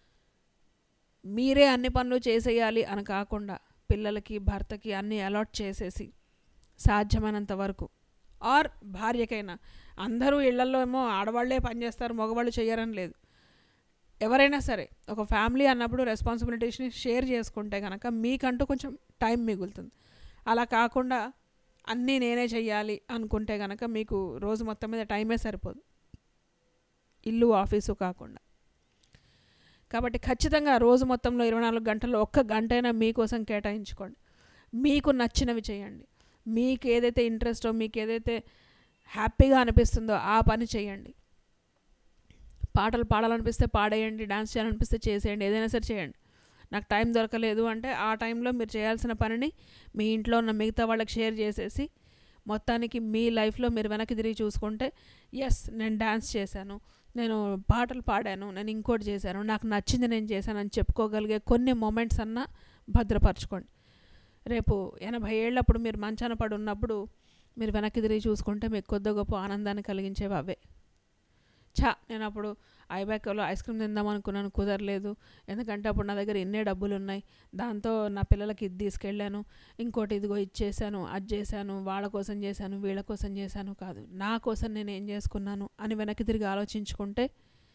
మీరే అన్ని పనులు చేసేయాలి అని కాకుండా పిల్లలకి, భర్తకి అన్నీ అలాట్ చేసేసి సాధ్యమైనంత వరకు, ఆర్ భార్యకైనా, అందరూ ఇళ్లల్లో ఏమో ఆడవాళ్లే పనిచేస్తారు మగవాళ్ళు చేయరని లేదు. ఎవరైనా సరే ఒక ఫ్యామిలీ అన్నప్పుడు రెస్పాన్సిబిలిటీస్ని షేర్ చేసుకుంటే కనుక మీకంటూ కొంచెం టైం మిగులుతుంది. అలా కాకుండా అన్నీ నేనే చెయ్యాలి అనుకుంటే కనుక మీకు రోజు మొత్తం మీద టైమే సరిపోదు, ఇల్లు ఆఫీసు కాకుండా. కాబట్టి ఖచ్చితంగా రోజు మొత్తంలో ఇరవై నాలుగు గంటల్లో ఒక్క గంట అయినా మీకోసం కేటాయించుకోండి. మీకు నచ్చినవి చేయండి. మీకు ఏదైతే ఇంట్రెస్టో, మీకు ఏదైతే హ్యాపీగా అనిపిస్తుందో ఆ పని చేయండి. పాటలు పాడాలనిపిస్తే పాడేయండి, డాన్స్ చేయాలనిపిస్తే చేసేయండి, ఏదైనా సరే చేయండి. నాకు టైం దొరకలేదు అంటే ఆ టైంలో మీరు చేయాల్సిన పనిని మీ ఇంట్లో ఉన్న మిగతా వాళ్ళకి షేర్ చేసేసి మొత్తానికి మీ లైఫ్లో మీరు వెనక్కి తిరిగి చూసుకుంటే ఎస్ నేను డ్యాన్స్ చేశాను, నేను పాటలు పాడాను, నేను ఇంకోటి చేశాను, నాకు నచ్చింది నేను చేశాను అని చెప్పుకోగలిగే కొన్ని మూమెంట్స్ అన్నా భద్రపరచుకోండి. రేపు ఎనభై ఏళ్ళప్పుడు మీరు మంచాన పడి ఉన్నప్పుడు మీరు వెనక్కి తిరిగి చూసుకుంటే మీకు కొద్ది గొప్ప ఆనందాన్ని కలిగించేవి అవే. చా నేను అప్పుడు ఐబ్యాక్లో ఐస్ క్రీమ్ తిందాం అనుకున్నాను, కుదరలేదు, ఎందుకంటే అప్పుడు నా దగ్గర ఎన్నే డబ్బులు ఉన్నాయి, దాంతో నా పిల్లలకి ఇది తీసుకెళ్ళాను, ఇంకోటి ఇదిగో ఇచ్చేసాను, అది చేశాను, వాళ్ళ కోసం చేశాను, వీళ్ళ కోసం చేశాను కాదు, నా కోసం నేను ఏం చేసుకున్నాను అని వెనక్కి తిరిగి ఆలోచించుకుంటే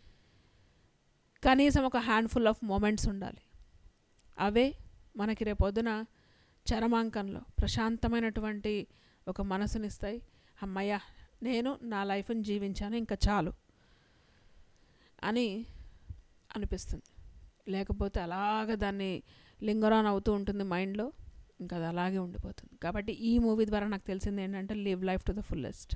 కనీసం ఒక హ్యాండ్ఫుల్ ఆఫ్ మూమెంట్స్ ఉండాలి. అవే మనకి రేపొద్దున చరమాంకంలో ప్రశాంతమైనటువంటి ఒక మనసునిస్తాయి. అమ్మయ్య నేను నా లైఫ్ని జీవించాను, ఇంకా చాలు అని అనిపిస్తుంది. లేకపోతే అలాగ దాన్ని లింగరాన్ అవుతూ ఉంటుంది మైండ్లో, ఇంకా అది అలాగే ఉండిపోతుంది. కాబట్టి ఈ మూవీ ద్వారా నాకు తెలిసింది ఏంటంటే live life to the fullest.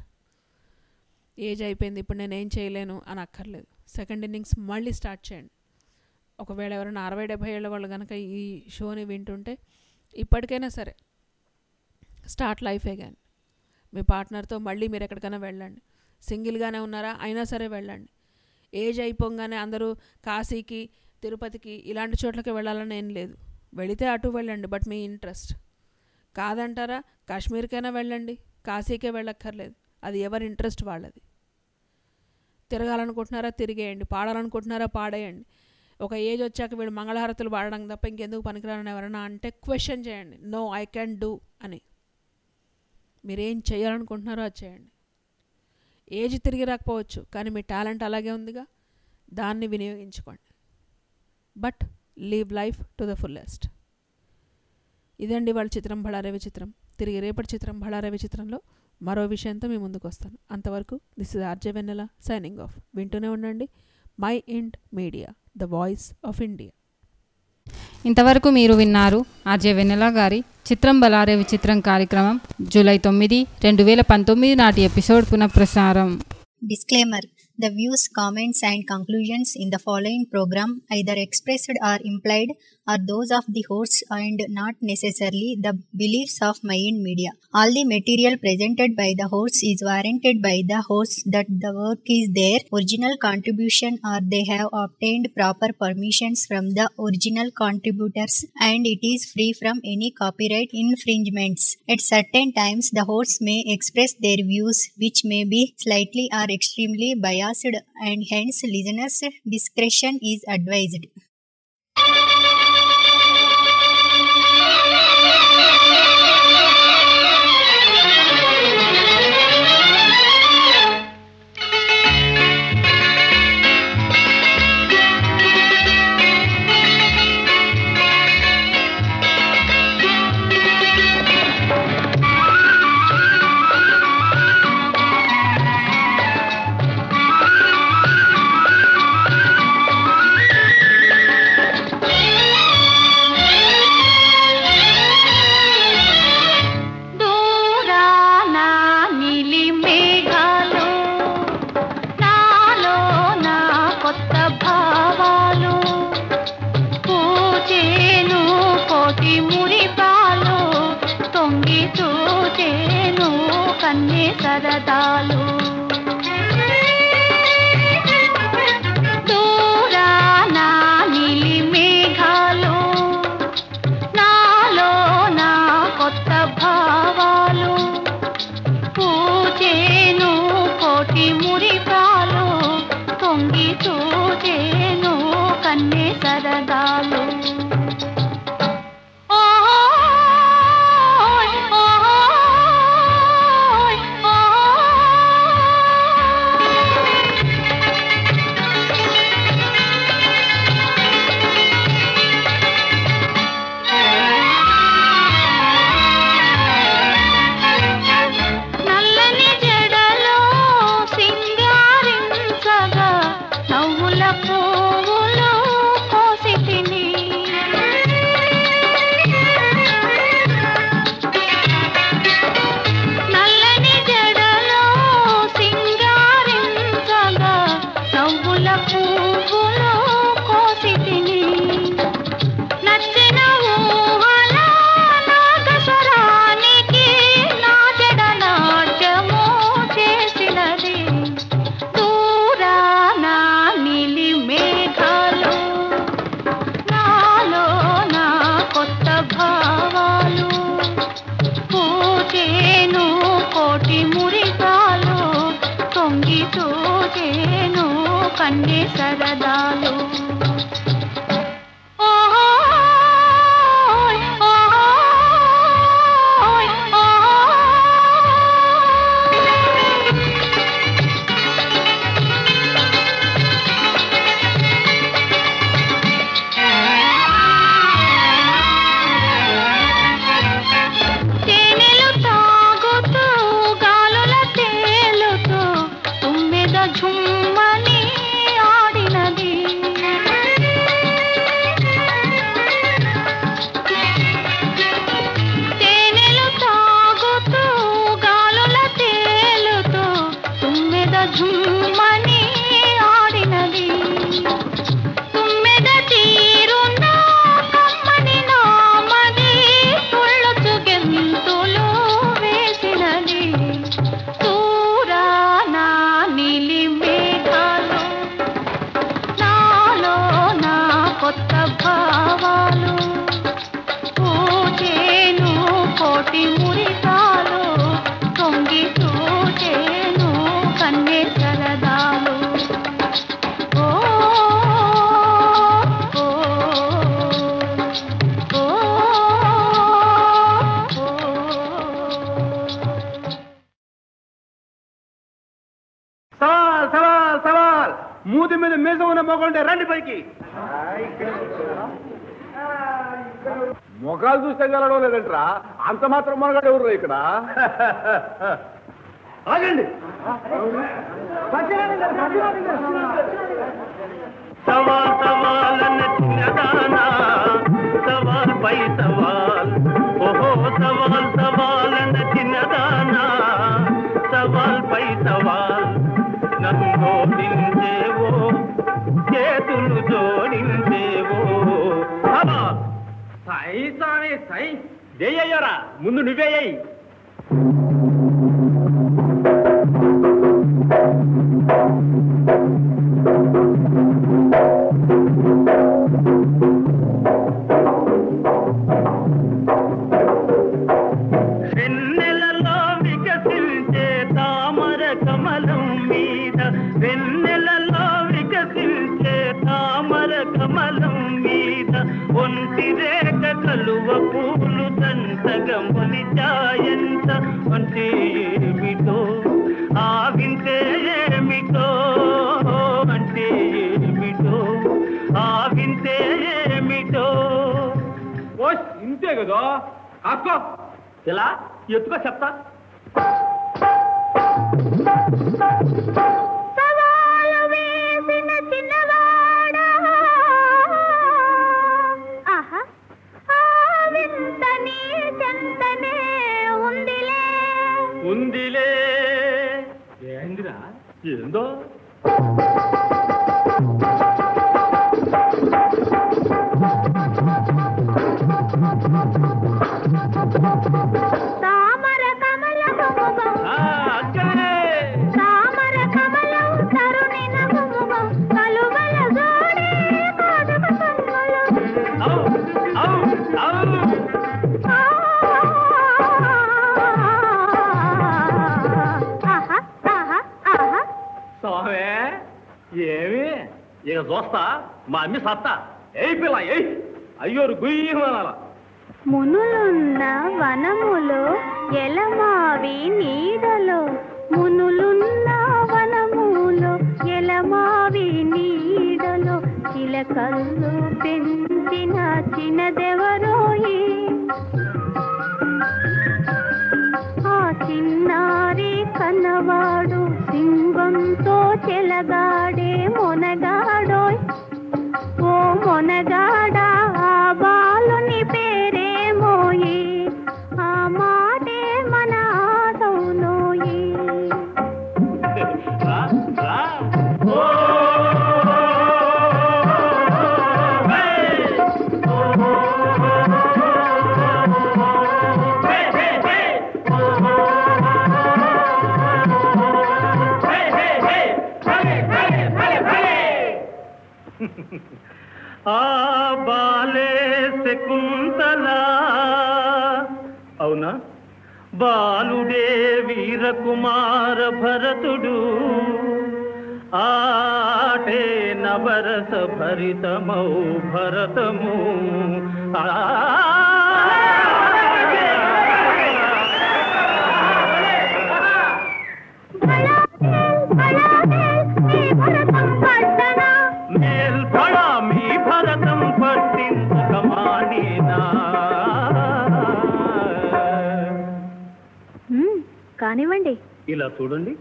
Age అయిపోయింది ఇప్పుడు నేను ఏం చేయలేను అని అక్కర్లేదు, సెకండ్ ఇన్నింగ్స్ మళ్ళీ స్టార్ట్ చేయండి. ఒకవేళ ఎవరైనా అరవై డెబ్భై ఏళ్ళ వాళ్ళు కనుక ఈ షోని వింటుంటే ఇప్పటికైనా సరే స్టార్ట్ లైఫ్ అగైన్. మీ పార్ట్నర్తో మళ్ళీ మీరు ఎక్కడికైనా వెళ్ళండి, సింగిల్గానే ఉన్నారా అయినా సరే వెళ్ళండి. ఏజ్ అయిపోగానే అందరూ కాశీకి తిరుపతికి ఇలాంటి చోట్లకి వెళ్ళాలని ఏం లేదు, వెళితే అటు వెళ్ళండి, బట్ మీ ఇంట్రెస్ట్. కాదంటారా కాశ్మీర్కైనా వెళ్ళండి, కాశీకే వెళ్ళక్కర్లేదు, అది ఎవరి ఇంట్రెస్ట్ వాళ్ళది. తిరగాలనుకుంటున్నారా తిరిగేయండి, పాడాలనుకుంటున్నారా పాడేయండి. ఒక ఏజ్ వచ్చాక వీళ్ళు మంగళహారతులు పాడడం తప్ప ఇంకెందుకు పనికిరాలని ఎవరైనా అంటే క్వశ్చన్ చేయండి, నో ఐ క్యాన్ డూ అని. మీరేం చేయాలనుకుంటున్నారో అది చేయండి. ఏజ్ తిరిగి రాకపోవచ్చు కానీ మీ టాలెంట్ అలాగే ఉందిగా, దాన్ని వినియోగించుకోండి. But live life to the fullest. ఇదండి వాళ్ళ చిత్రం బళారే విచిత్రం. తిరిగి రేపటి చిత్రం బళారే విచిత్రంలో మరో విషయంతో మీ ముందుకు వస్తాను. అంతవరకు this is RJ Vennela signing off. వింటూనే ఉండండి MyIndMedia, the voice of India. ఇంతవరకు మీరు విన్నారు ఆర్జే వెన్నెల గారి చిత్రం బలారే విచిత్రం కార్యక్రమం జూలై తొమ్మిది రెండు వేల పంతొమ్మిది నాటి ఎపిసోడ్ పునఃప్రసారం. Disclaimer: The views, comments and conclusions in the following program either expressed or implied are those of the hosts and not necessarily the beliefs of Mayan Media. All the material presented by the hosts is warranted by the hosts that the work is their original contribution or they have obtained proper permissions from the original contributors and it is free from any copyright infringements. At certain times, the hosts may express their views which may be slightly or extremely biased and hence listeners' discretion is advised. సరదాలు నచ్చిన ఊహల నాగస్వరానికి నా జడల ఓచేను కన్నే సరదాలు మూతి మీద మీస ఉన్న మొగంటే రండి పైకి. మొఖాలు చూస్తే గెలడం లేదంటరా, అంత మాత్రం మనగాడు ఎవరు ఇక్కడ? ఆగండి. సవాల్ సవాల్ చిన్నదానా సవాల్ పై సవాల్, ఓహో సవాల్ సవాల్ చిన్నదానా సవాల్ పై సవాల్, నన్ను జోడించేవో చేతులు జోడించేవో. సై స్వామి సై జయ్యరా, ముందు నువ్వేయ్యి. వెన్నెలలో వికసించే తామర కమలం మీద, వెన్నెలలో వికసించే తామర కమలం మీద, ఒంటి రేఖ కలువ పూలు తంతగా మొలిచాయంత. అంటే ఏమిటో ఆ వింటే ఏమిటో, అంటే ఏమిటో ఆ వింటే ఏమిటో. ఓ ఇంతే కదా అక్కో, ఇలా ఎత్తుకో చెప్తా. ఉందిలే ఏందిరా ఏందో. తామర కమలం తామర కమలం తరుణిన ముఖం కలువల జోడే కాదక స్వామి ఏమి ఇక చూస్తా మా అమ్మి సత్తా. ఏ పిల్ల ఏ అయ్యోరు గుయ్యమనాల. మునులున్న వనములో ఎలమావి నీడలో, మునులున్న వనములో ఎలమావి నీడలో, చిలకల్లు పెంచిన చిన్నదెవరోయి, ఆ చిన్నారి కన్నవాడు సింగంతో చెలగాడే మొనగాడోయ్. ఓ మొనగాడా ఆ బాలుని పేరేమోయి, ఆ మాటే మన ఆదౌనోయి. ఆ బాలే శకుంతలా, అవునా బాలుడే వీరకుమార భరతుడు, ఆటే నవరస భరితమౌ భరతము ఆ మేల్పడా మీ భరతం పట్టించకమాడినా కానివ్వండి. ఇలా చూడండి.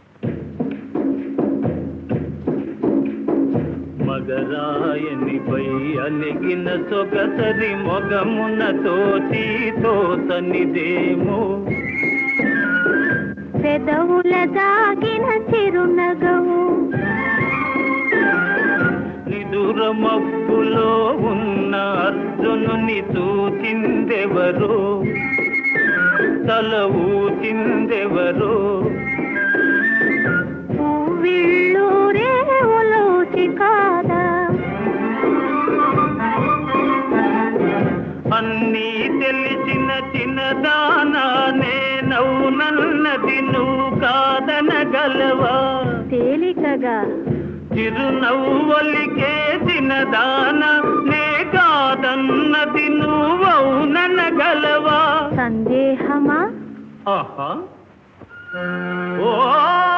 మగరాయనిపై అలిగిన సొగసరి మొగమున తోచి తోసనిదేమో పెదవుల దాగిన చిరునగవు నిదుర మబ్బులో ఉన్న అర్జునుని చూచిందెవరో తల ఊచిందెవరో పువ్విళ్ళూరే ఉలోచి కాదా అన్నీ తెలిసిన చిన్నదానా నేనవునన్నది నువ్వు కాదనగలవా తేలికగా చిరునవ్వొలికే చిన్నదాన నే కాదన్నది నువ్వవుననగలవా సందేహమా ఆహా ఓ